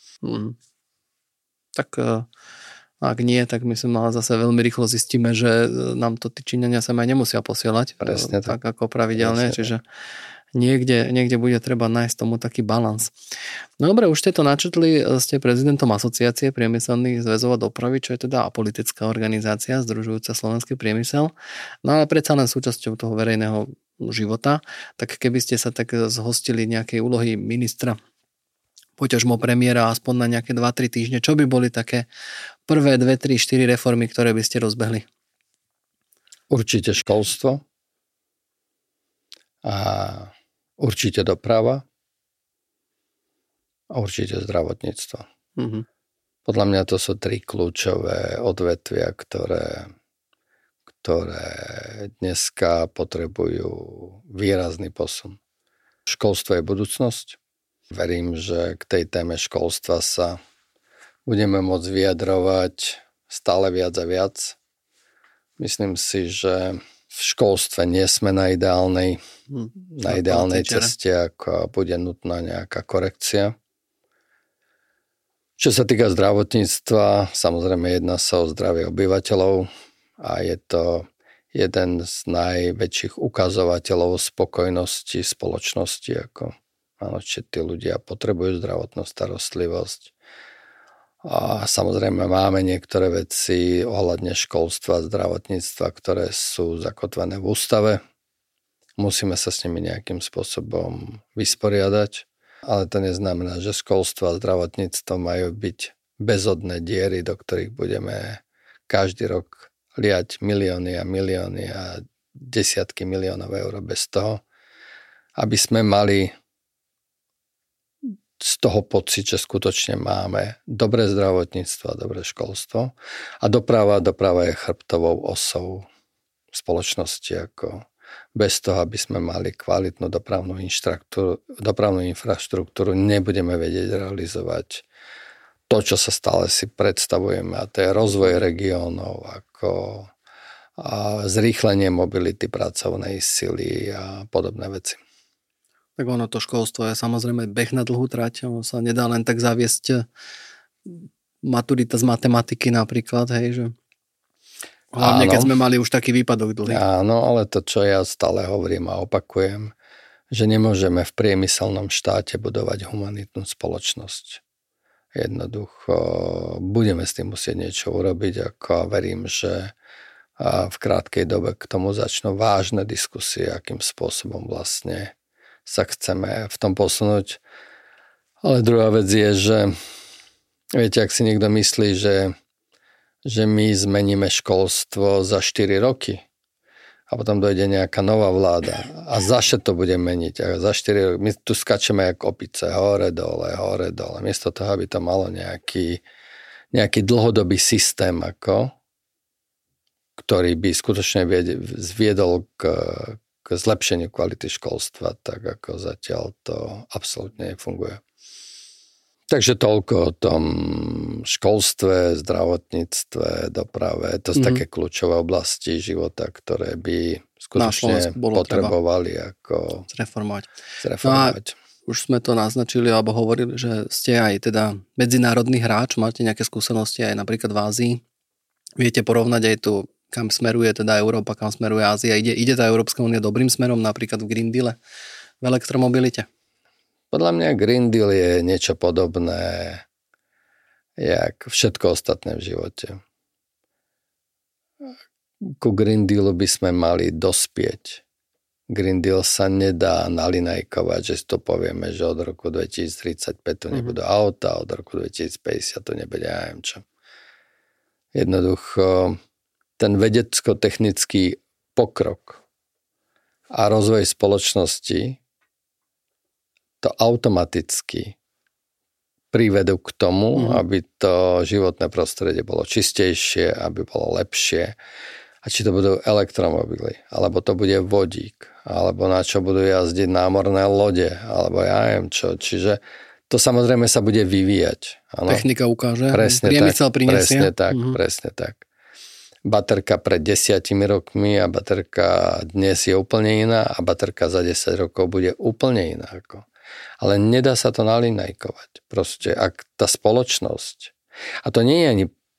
Tak ak nie, tak myslím, ale zase veľmi rýchlo zistíme, že nám to tí Číňania sa aj nemusia posielať. Presne tak ako pravidelne, čiže niekde bude treba nájsť tomu taký balans. No dobre, už ste to načetli, ste prezidentom Asociácie priemyselných zväzov a dopravy, čo je teda apolitická organizácia združujúca slovenský priemysel, no ale predsa len súčasťou toho verejného života, tak keby ste sa tak zhostili nejakej úlohy ministra, poťažmo premiéra aspoň na nejaké 2-3 týždne, čo by boli také prvé 2, 3, 4 reformy, ktoré by ste rozbehli? Určite školstvo a určite doprava a určite zdravotníctvo. Mm-hmm. Podľa mňa to sú 3 kľúčové odvetvia, ktoré dneska potrebujú výrazný posun. Školstvo je budúcnosť. Verím, že k tej téme školstva sa budeme môcť vyjadrovať stále viac a viac. Myslím si, že v školstve nie sme na ideálnej ceste, ako bude nutná nejaká korekcia. Čo sa týka zdravotníctva, samozrejme jedná sa o zdravie obyvateľov a je to jeden z najväčších ukazovateľov spokojnosti spoločnosti, ako áno, či tí ľudia potrebujú zdravotnú starostlivosť. A samozrejme máme niektoré veci ohľadne školstva a zdravotníctva, ktoré sú zakotvené v ústave. Musíme sa s nimi nejakým spôsobom vysporiadať, ale to neznamená, že školstvo a zdravotníctvo majú byť bezodné diery, do ktorých budeme každý rok liať milióny a milióny a desiatky miliónov eur bez toho, aby sme mali z toho pocit, že skutočne máme dobré zdravotníctvo a dobré školstvo. A doprava je chrbtovou osou spoločnosti. Ako bez toho, aby sme mali kvalitnú dopravnú infraštruktúru, nebudeme vedieť realizovať to, čo sa stále si predstavujeme. A to je rozvoj regiónov, ako zrýchlenie mobility pracovnej sily a podobné veci. Tak ono, to školstvo je samozrejme beh na dlhú trať, ono sa nedá len tak zaviesť maturita z matematiky napríklad, hej, že hlavne keď sme mali už taký výpadok dlhý. Áno, ale to, čo ja stále hovorím a opakujem, že nemôžeme v priemyselnom štáte budovať humanitnú spoločnosť. Jednoducho budeme s tým musieť niečo urobiť, ako verím, že v krátkej dobe k tomu začnú vážne diskusie, akým spôsobom vlastne sa chceme v tom posunúť. Ale druhá vec je, že viete, ak si niekto myslí, že my zmeníme školstvo za 4 roky a potom dojde nejaká nová vláda a zaše to bude meniť. A za 4 roky my tu skačeme jak opice, hore, dole. Miesto toho, aby to malo nejaký dlhodobý systém, ktorý by skutočne zviedol k zlepšeniu kvality školstva, tak ako zatiaľ to absolútne nefunguje. Takže toľko o tom školstve, zdravotníctve, doprave. To sú také kľúčové oblasti života, ktoré by skutočne potrebovali ako zreformovať. No a už sme to naznačili alebo hovorili, že ste aj teda medzinárodný hráč, máte nejaké skúsenosti aj napríklad v Ázii. Viete porovnať aj tu, kam smeruje teda Európa, kam smeruje Ázia. Ide tá Európska únia dobrým smerom, napríklad v Green Deale, v elektromobilite? Podľa mňa Green Deal je niečo podobné, jak všetko ostatné v živote. Ku Green Dealu by sme mali dospieť. Green Deal sa nedá nalinajkovať, že si to povieme, že od roku 2035 to nebudú auta, od roku 2050 to nebude ja neviem čo. Jednoducho ten vedecko-technický pokrok a rozvoj spoločnosti to automaticky privedú k tomu, aby to životné prostredie bolo čistejšie, aby bolo lepšie. A či to budú elektromobily, alebo to bude vodík, alebo na čo budú jazdiť námorné lode, alebo ja neviem čo. Čiže to samozrejme sa bude vyvíjať. Ano? Technika ukáže, priemysel prinesie. Presne tak. Baterka pred 10 rokmi a baterka dnes je úplne iná a baterka za 10 rokov bude úplne iná. Ale nedá sa to nalinajkovať. Proste, ak tá spoločnosť, a to nie je ani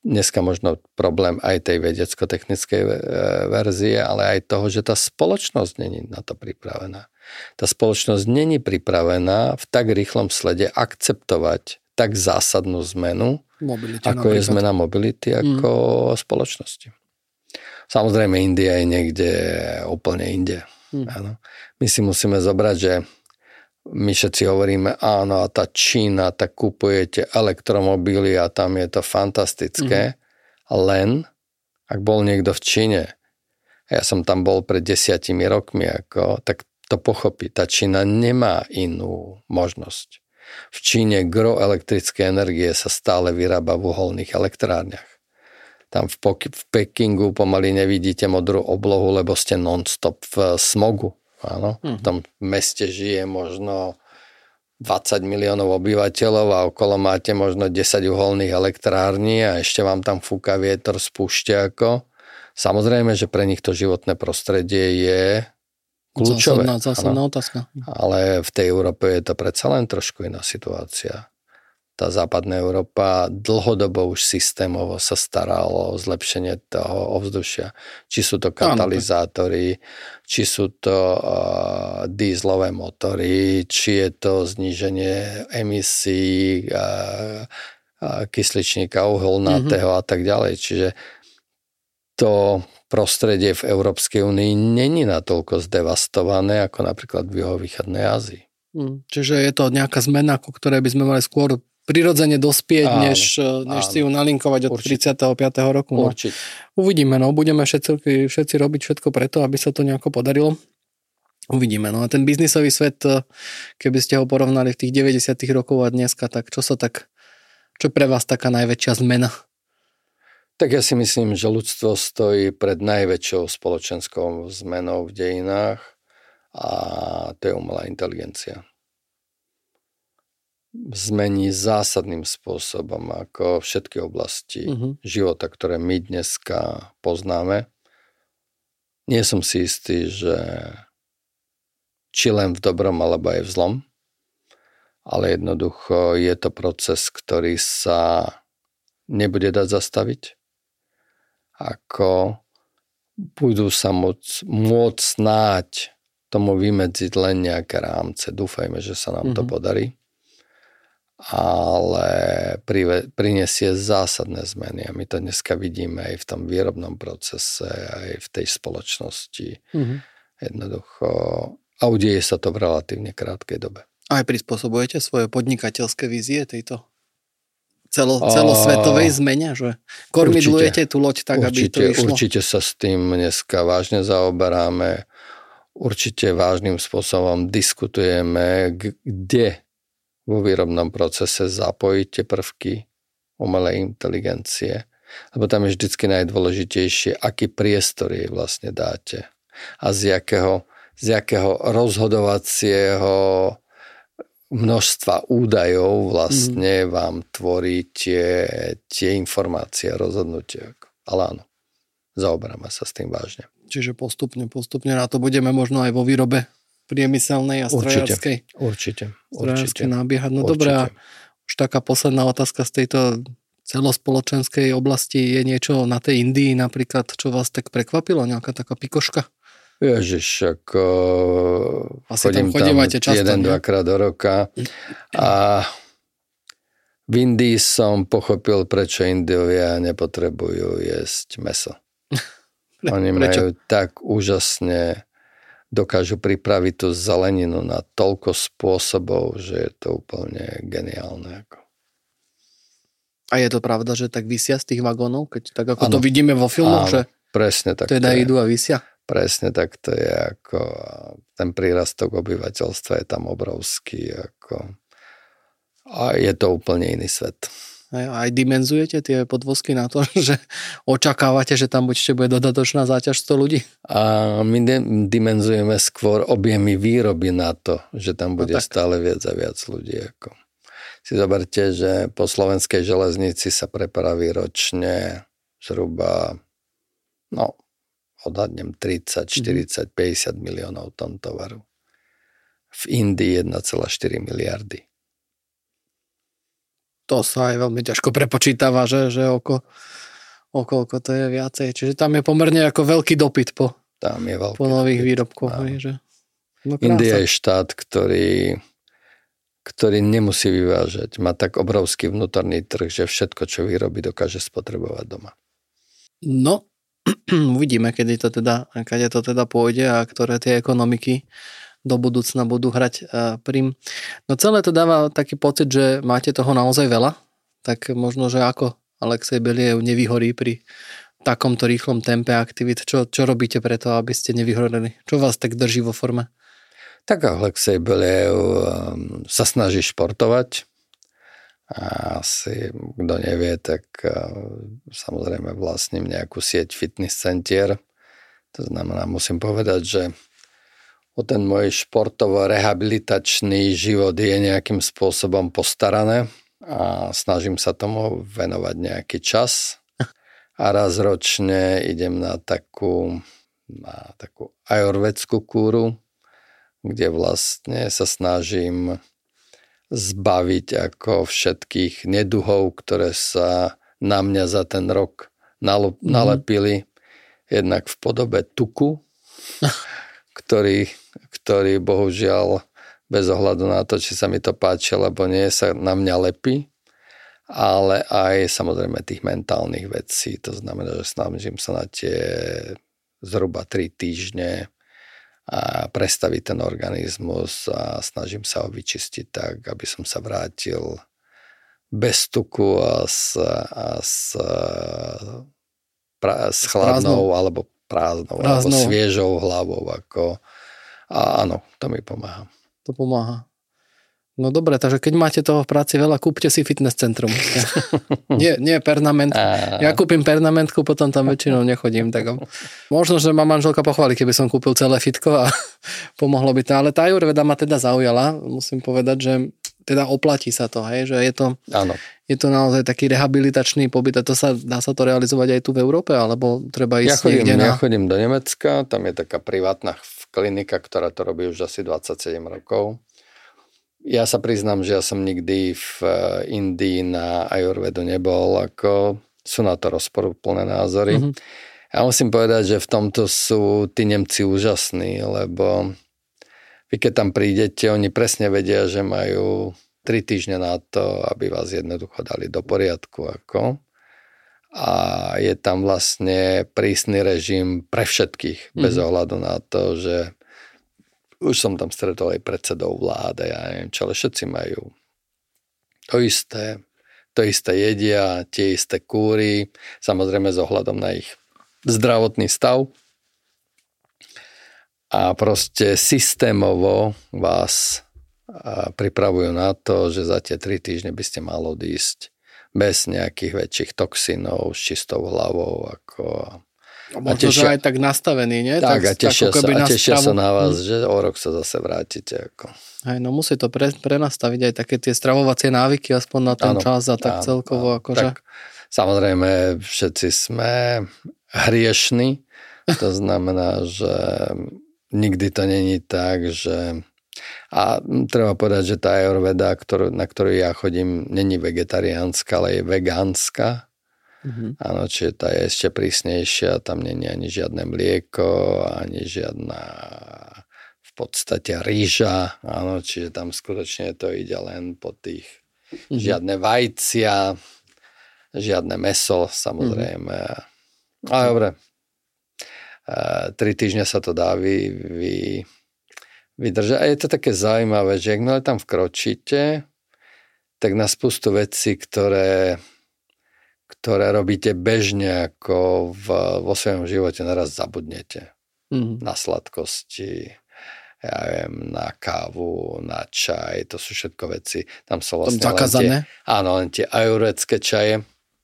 dneska možno problém aj tej vedecko-technickej verzie, ale aj toho, že tá spoločnosť není na to pripravená. Tá spoločnosť není pripravená v tak rýchlom slede akceptovať tak zásadnú zmenu, mobility, ako je zmena mobility, ako spoločnosti. Samozrejme, India je niekde úplne inde. Áno. My si musíme zobrať, že my všetci hovoríme, áno, a tá Čína, tak kupujete elektromobily a tam je to fantastické. Len, ak bol niekto v Číne, a ja som tam bol pred 10 rokmi, tak to pochopí. Tá Čína nemá inú možnosť. V Číne gro elektrické energie sa stále vyrába v uholných elektrárniach. Tam v Pekingu pomaly nevidíte modrú oblohu, lebo ste non-stop v smogu. Áno. V tom meste žije možno 20 miliónov obyvateľov a okolo máte možno 10 uholných elektrární a ešte vám tam fúka vietor z púšťa. Samozrejme, že pre nich to životné prostredie je kľúčové. Zásadná otázka. Ale v tej Európe je to predsa len trošku iná situácia. Tá západná Európa dlhodobo už systémovo sa starala o zlepšenie toho ovzdušia. Či sú to katalizátory, či sú to dízlové motory, či je to zníženie emisí kysličníka uholnatého a tak ďalej. Čiže to prostredie v Európskej únii není natoľko zdevastované ako napríklad v juhovýchodnej Ázii. Čiže je to nejaká zmena, ku ktorej by sme mali skôr prirodzene dospieť, než si ju nalinkovať od 35. roku. No. Určite. Uvidíme, budeme všetci robiť všetko preto, aby sa to nejako podarilo. Uvidíme. No a ten biznisový svet, keby ste ho porovnali v tých 90. rokov a dneska, tak čo pre vás taká najväčšia zmena? Tak ja si myslím, že ľudstvo stojí pred najväčšou spoločenskou zmenou v dejinách a to je umelá inteligencia. Zmení zásadným spôsobom ako všetky oblasti života, ktoré my dneska poznáme. Nie som si istý, že či len v dobrom, alebo aj v zlom, ale jednoducho je to proces, ktorý sa nebude dať zastaviť. Ako budú sa môcť snáď tomu vymedziť len nejaké rámce. Dúfajme, že sa nám to podarí. Ale prinesie zásadné zmeny a my to dneska vidíme aj v tom výrobnom procese, aj v tej spoločnosti. Jednoducho. A udeje sa to v relatívne krátkej dobe. Aj prispôsobujete svoje podnikateľské vízie tejto celosvetovej zmene, že kormidlujete tú loď tak, aby to išlo? Určite sa s tým dneska vážne zaoberáme. Určite vážnym spôsobom diskutujeme, kde vo výrobnom procese zapojiť tie prvky umelej inteligencie. Lebo tam je vždycky najdôležitejšie, aký priestor jej vlastne dáte. A z jakého rozhodovacieho množstva údajov vlastne vám tvorí tie informácie a rozhodnutie. Ale áno, zaoberáme sa s tým vážne. Čiže postupne na to budeme možno aj vo výrobe priemyselnej a strojárskej. Určite. Nábiehať. No dobré, už taká posledná otázka z tejto celospoločenskej oblasti je niečo na tej Indii napríklad, čo vás tak prekvapilo? Nejaká taká pikoška? Ježiš, ako chodím tam často, 1-2 krát do roka a v Indii som pochopil, prečo Indiovia nepotrebujú jesť mäso. Oni majú tak úžasne dokážu pripraviť tú zeleninu na toľko spôsobov, že je to úplne geniálne. A je to pravda, že tak visia z tých vagónov? Tak ako to vidíme vo filmoch, že presne tak teda idú a visia? Presne tak to je. Ako ten prírastok obyvateľstva je tam obrovský. A je to úplne iný svet. Aj dimenzujete tie podvozky na to, že očakávate, že tam ešte bude dodatočná záťaž 100 ľudí? A my dimenzujeme skôr objemy výroby na to, že tam bude stále viac a viac ľudí. Si zoberte, že po slovenskej železnici sa prepraví ročne zhruba odhadnem 30, 40, 50 miliónov tón tovaru. V Indii 1,4 miliardy. To sa aj veľmi ťažko prepočítava, že okolko to je viacej. Čiže tam je pomerne ako veľký dopyt po nových výrobkoch. Že... No, India je štát, ktorý nemusí vyvážať. Má tak obrovský vnútorný trh, že všetko, čo vyrobí, dokáže spotrebovať doma. No, uvidíme, kedy to teda pôjde a ktoré tie ekonomiky do budúcna budú hrať prím. No celé to dáva taký pocit, že máte toho naozaj veľa, tak možno, že ako Alexej Believ nevyhorí pri takomto rýchlom tempe aktivít. Čo robíte preto, aby ste nevyhoreli? Čo vás tak drží vo forme? Tak Alexej Believ sa snaží športovať. A asi, kto nevie, tak samozrejme vlastním nejakú sieť fitness centier. To znamená, musím povedať, že o ten môj športovo-rehabilitačný život je nejakým spôsobom postarané a snažím sa tomu venovať nejaký čas. A raz ročne idem na takú ajurvedskú kúru, kde vlastne sa snažím zbaviť ako všetkých neduhov, ktoré sa na mňa za ten rok nalepili. Jednak v podobe tuku, ktorý bohužiaľ bez ohľadu na to, či sa mi to páči, alebo nie, sa na mňa lepí. Ale aj samozrejme tých mentálnych vecí. To znamená, že snažím sa na tie zhruba 3 týždne a prestaviť ten organizmus a snažím sa ho vyčistiť tak, aby som sa vrátil bez tuku a s chladnou alebo prázdnou alebo sviežou hlavou. A áno, to mi pomáha. To pomáha. No dobre, takže keď máte toho v práci veľa, kúpte si fitness centrum. Nie permanent. Ja kúpim permanentku, potom tam väčšinou nechodím. Tak možno, že ma manželka pochváli, keby som kúpil celé fitko a pomohlo by to. Ale tá ajurveda ma teda zaujala. Musím povedať, že teda oplatí sa to, hej? Že je to naozaj taký rehabilitačný pobyt a dá sa to realizovať aj tu v Európe, alebo treba ísť niekde Ja chodím do Nemecka, tam je taká privátna klinika, ktorá to robí už asi 27 rokov. Ja sa priznám, že ja som nikdy v Indii na ajurvedu nebol, sú na to rozporuplné názory. Mm-hmm. Ja musím povedať, že v tomto sú tí Nemci úžasní, lebo vy keď tam prídete, oni presne vedia, že majú 3 týždne na to, aby vás jednoducho dali do poriadku. A je tam vlastne prísny režim pre všetkých, bez ohľadu na to, že už som tam stretol aj predsedov vlády, ja neviem čo, ale všetci majú to isté jedia, tie isté kúry, samozrejme s ohľadom na ich zdravotný stav. A proste systémovo vás pripravujú na to, že za tie 3 týždne by ste mali odísť bez nejakých väčších toxínov, s čistou hlavou, možno, že aj tak nastavený, nie? Tak a tešia sa na vás, že o rok sa zase vrátite. Hej, no musí to prenastaviť aj také tie stravovacie návyky, aspoň na ten čas a tak celkovo. Tak, samozrejme, všetci sme hriešni. To znamená, že nikdy to není tak, že... A treba povedať, že tá ajurveda, na ktorú ja chodím, není vegetariánska, ale je vegánska. Áno, čiže tá je ešte prísnejšia, tam nie je ani žiadne mlieko, ani žiadna v podstate rýža, áno, čiže tam skutočne to ide len po tých žiadne vajcia, žiadne mäso, samozrejme. Ale dobre, 3 týždne sa to dá vydržať. A je to také zaujímavé, že ak tam vkročíte, tak na spustu vecí, ktoré robíte bežne ako vo svojom živote, naraz zabudnete. Na sladkosti, ja viem, na kávu, na čaj, to sú všetko veci. Tam sú vlastne len tie ajurvedské čaje.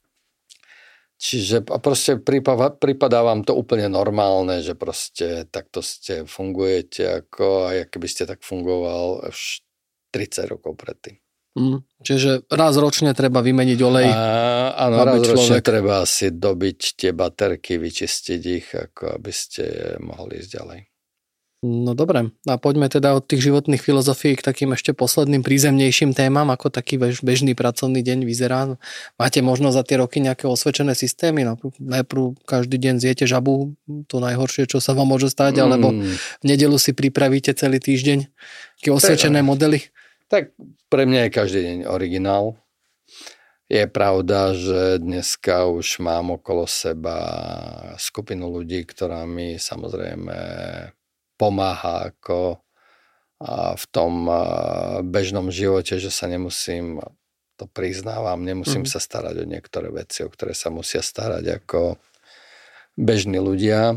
Čiže proste prípadá vám to úplne normálne, že proste takto ste fungujete ako keby ste tak fungoval už 30 rokov predtým. Čiže raz ročne treba vymeniť olej. Áno, raz ročne treba asi dobiť tie baterky, vyčistiť ich, aby ste mohli ísť ďalej. No dobre, a poďme teda od tých životných filozofií k takým ešte posledným prízemnejším témam, ako taký bežný pracovný deň vyzerá. Máte možno za tie roky nejaké osvedčené systémy? Najprv každý deň zjete žabu, to najhoršie, čo sa vám môže stať, alebo v nedeľu si pripravíte celý týždeň také osvedčené modely? Tak pre mňa je každý deň originál. Je pravda, že dneska už mám okolo seba skupinu ľudí, ktorá mi samozrejme pomáha ako v tom bežnom živote, že sa nemusím, to priznávam, nemusím sa starať o niektoré veci, o ktoré sa musia starať ako bežní ľudia.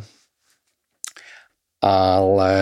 Ale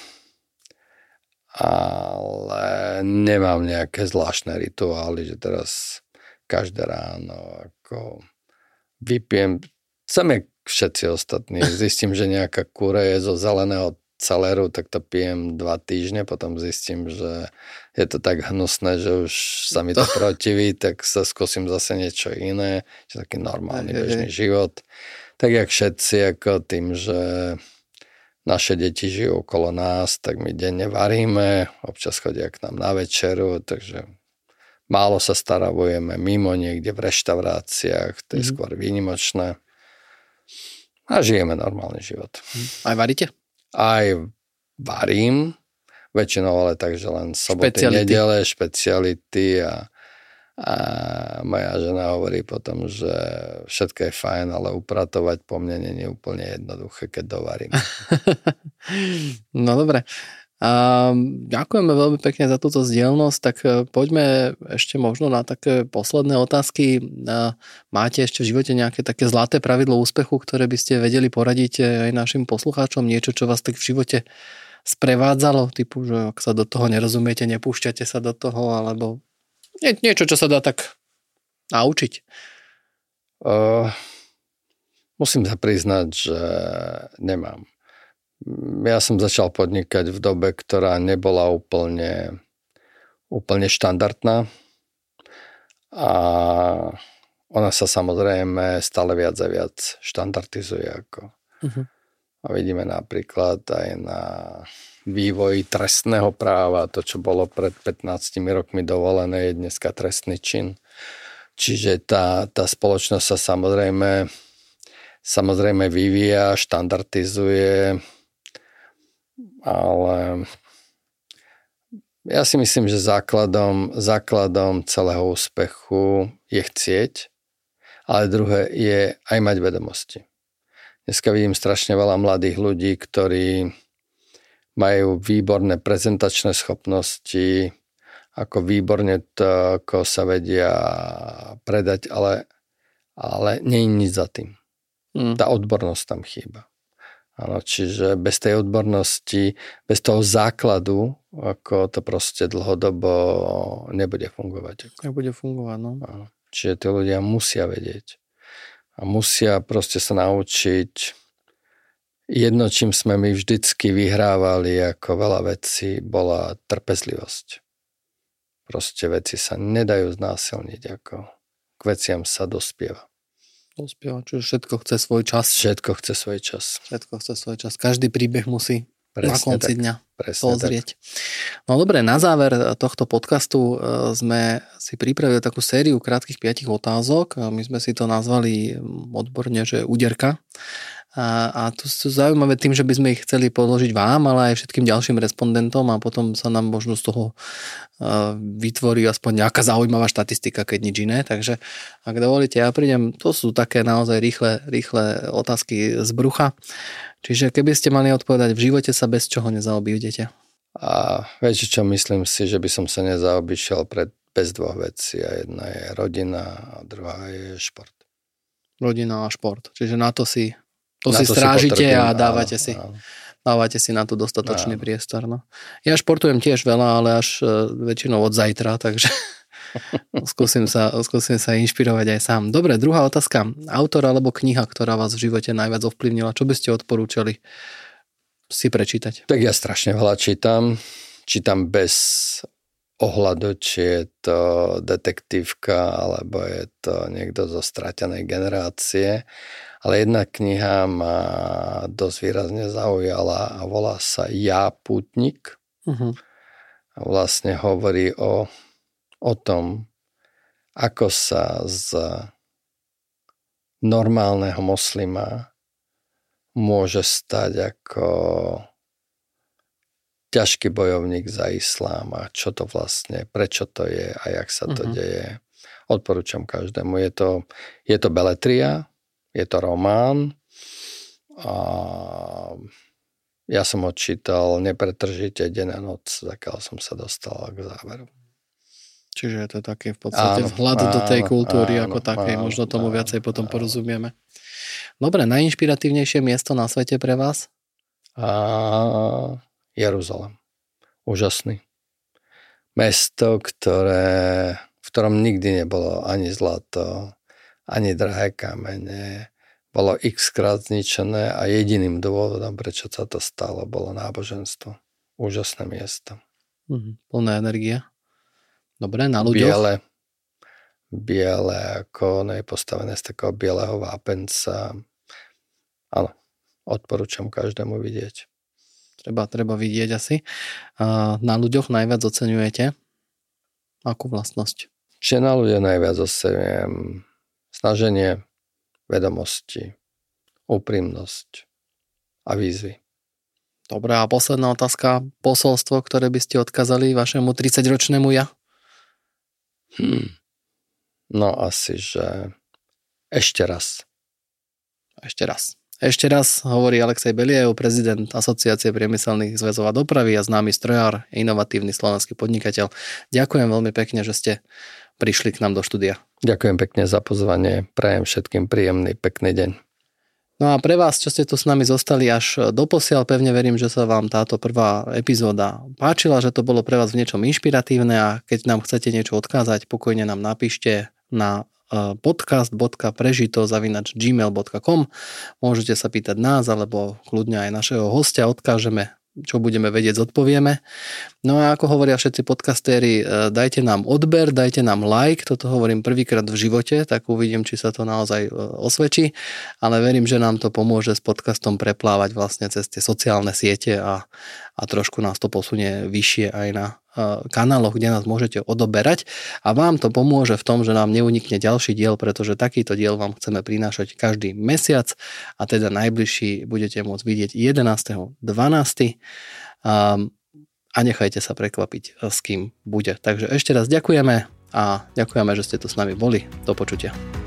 nemám nejaké zvláštne rituály, že teraz každé ráno ako vypijem, chceme všetci ostatní, zistím, že nejaká kúra je zo zeleného celeru, tak to pijem 2 týždne, potom zistím, že je to tak hnusné, že už sa mi to protiví, tak sa skúsim zase niečo iné, že taký normálny bežný život. Tak jak všetci, ako tým, že naše deti žijú okolo nás, tak my denne varíme, občas chodia k nám na večeru, takže málo sa staravujeme mimo niekde v reštauráciách, to je skôr výnimočné. A žijeme normálny život. Aj varíte? Aj varím, väčšinou ale tak, že len soboty, nedele, špeciality a moja žena hovorí potom, že všetko je fajn, ale upratovať po mne nie je úplne jednoduché, keď dovarím. No dobre. Ďakujeme veľmi pekne za túto zdieľnosť, tak poďme ešte možno na také posledné otázky. Máte ešte v živote nejaké také zlaté pravidlo úspechu, ktoré by ste vedeli poradiť aj našim poslucháčom? Niečo, čo vás tak v živote sprevádzalo? Typu, že ak sa do toho nerozumiete, nepúšťate sa do toho, alebo niečo, čo sa dá tak naučiť? Musím sa priznať, že nemám. Ja som začal podnikať v dobe, ktorá nebola úplne štandardná a ona sa samozrejme stále viac a viac štandardizuje. A vidíme napríklad aj na vývoji trestného práva, to, čo bolo pred 15 rokmi dovolené, je dneska trestný čin. Čiže tá spoločnosť sa samozrejme vyvíja, štandardizuje, ale ja si myslím, že základom celého úspechu je chcieť, ale druhé je aj mať vedomosti. Dneska vidím strašne veľa mladých ľudí, ktorí majú výborné prezentačné schopnosti, ako výborne to, ako sa vedia predať, ale nie je nič za tým. Tá odbornosť tam chýba. Áno, čiže bez tej odbornosti, bez toho základu, ako to proste dlhodobo nebude fungovať. Nebude fungovať, no. Áno. Čiže tí ľudia musia vedieť. A musia proste sa naučiť. Jedno, čím sme my vždycky vyhrávali ako veľa vecí, bola trpezlivosť. Proste veci sa nedajú znásilniť, ako k veciam sa dospieva. Čiže všetko chce svoj čas. Všetko chce svoj čas. Každý príbeh musí na konci dňa pozrieť. No dobre, na záver tohto podcastu sme si pripravili takú sériu krátkych 5 otázok. My sme si to nazvali odborne, že úderka. A to sú zaujímavé tým, že by sme ich chceli položiť vám, ale aj všetkým ďalším respondentom a potom sa nám možno z toho vytvorí aspoň nejaká zaujímavá štatistika, keď nič iné. Takže ak dovolíte, ja prídem, to sú také naozaj rýchle otázky z brucha. Čiže keby ste mali odpovedať, v živote sa bez čoho nezaobídete? A viete čo, myslím si, že by som sa nezaobišiel bez 2 vecí. A jedna je rodina a druhá je šport. Rodina a šport. Čiže na to si strážite a dávate si na to dostatočný priestor. No. Ja športujem tiež veľa, ale až väčšinou od zajtra, takže skúsim sa inšpirovať aj sám. Dobre, druhá otázka. Autor alebo kniha, ktorá vás v živote najviac ovplyvnila, čo by ste odporúčali si prečítať? Tak ja strašne veľa čítam. Čítam bez ohľadu, či je to detektívka, alebo je to niekto zo stratenej generácie. Ale jedna kniha ma dosť výrazne zaujala a volá sa Ja, pútnik. A vlastne hovorí o tom, ako sa z normálneho moslima môže stať ako ťažký bojovník za islám a čo to vlastne, prečo to je a jak sa to deje. Odporúčam každému. Je to beletria, je to román a ja som ho čítal nepretržite deň a noc, zakiaľ som sa dostal k záveru. Čiže je to taký v podstate vhľad do tej kultúry ako takej, možno tomu viacej potom porozumieme. Dobre, najinšpiratívnejšie miesto na svete pre vás? Jeruzalem. Úžasný. Mesto, v ktorom nikdy nebolo ani zlato, ani drahé kamene. Bolo x-krát zničené a jediným dôvodom, prečo sa to stalo, bolo náboženstvo. Úžasné miesto. Plné energie. Dobre, na ľuďoch? Biele ako je postavené z takého bieleho vápenca. Áno, odporúčam každému vidieť. Treba vidieť asi. Na ľuďoch najviac oceňujete? Akú vlastnosť? Čiže na ľudia najviac oceňujem snaženie, vedomosti, úprimnosť a výzvy. Dobre, a posledná otázka. Posolstvo, ktoré by ste odkázali vašemu 30-ročnému ja? No asi, že ešte raz. Ešte raz hovorí Alexej Believ, prezident Asociácie priemyselných zväzov a dopravy a známy strojár, inovatívny slovenský podnikateľ. Ďakujem veľmi pekne, že ste prišli k nám do štúdia. Ďakujem pekne za pozvanie. Prajem všetkým príjemný, pekný deň. No a pre vás, čo ste tu s nami zostali až doposiaľ, pevne verím, že sa vám táto prvá epizóda páčila, že to bolo pre vás v niečom inšpiratívne a keď nám chcete niečo odkázať, pokojne nám napíšte na podcast.prežito@gmail.com. Môžete sa pýtať nás alebo kľudne aj našeho hostia, odkážeme, čo budeme vedieť, zodpovieme. No a ako hovoria všetci podcastéri, dajte nám odber, dajte nám like, toto hovorím prvýkrát v živote, tak uvidím, či sa to naozaj osvedčí, ale verím, že nám to pomôže s podcastom preplávať vlastne cez tie sociálne siete a trošku nás to posunie vyššie aj na kanáloch, kde nás môžete odoberať a vám to pomôže v tom, že nám neunikne ďalší diel, pretože takýto diel vám chceme prinášať každý mesiac a teda najbližší budete môcť vidieť 11.12. A nechajte sa prekvapiť, s kým bude. Takže ešte raz ďakujeme a ďakujeme, že ste tu s nami boli. Do počutia.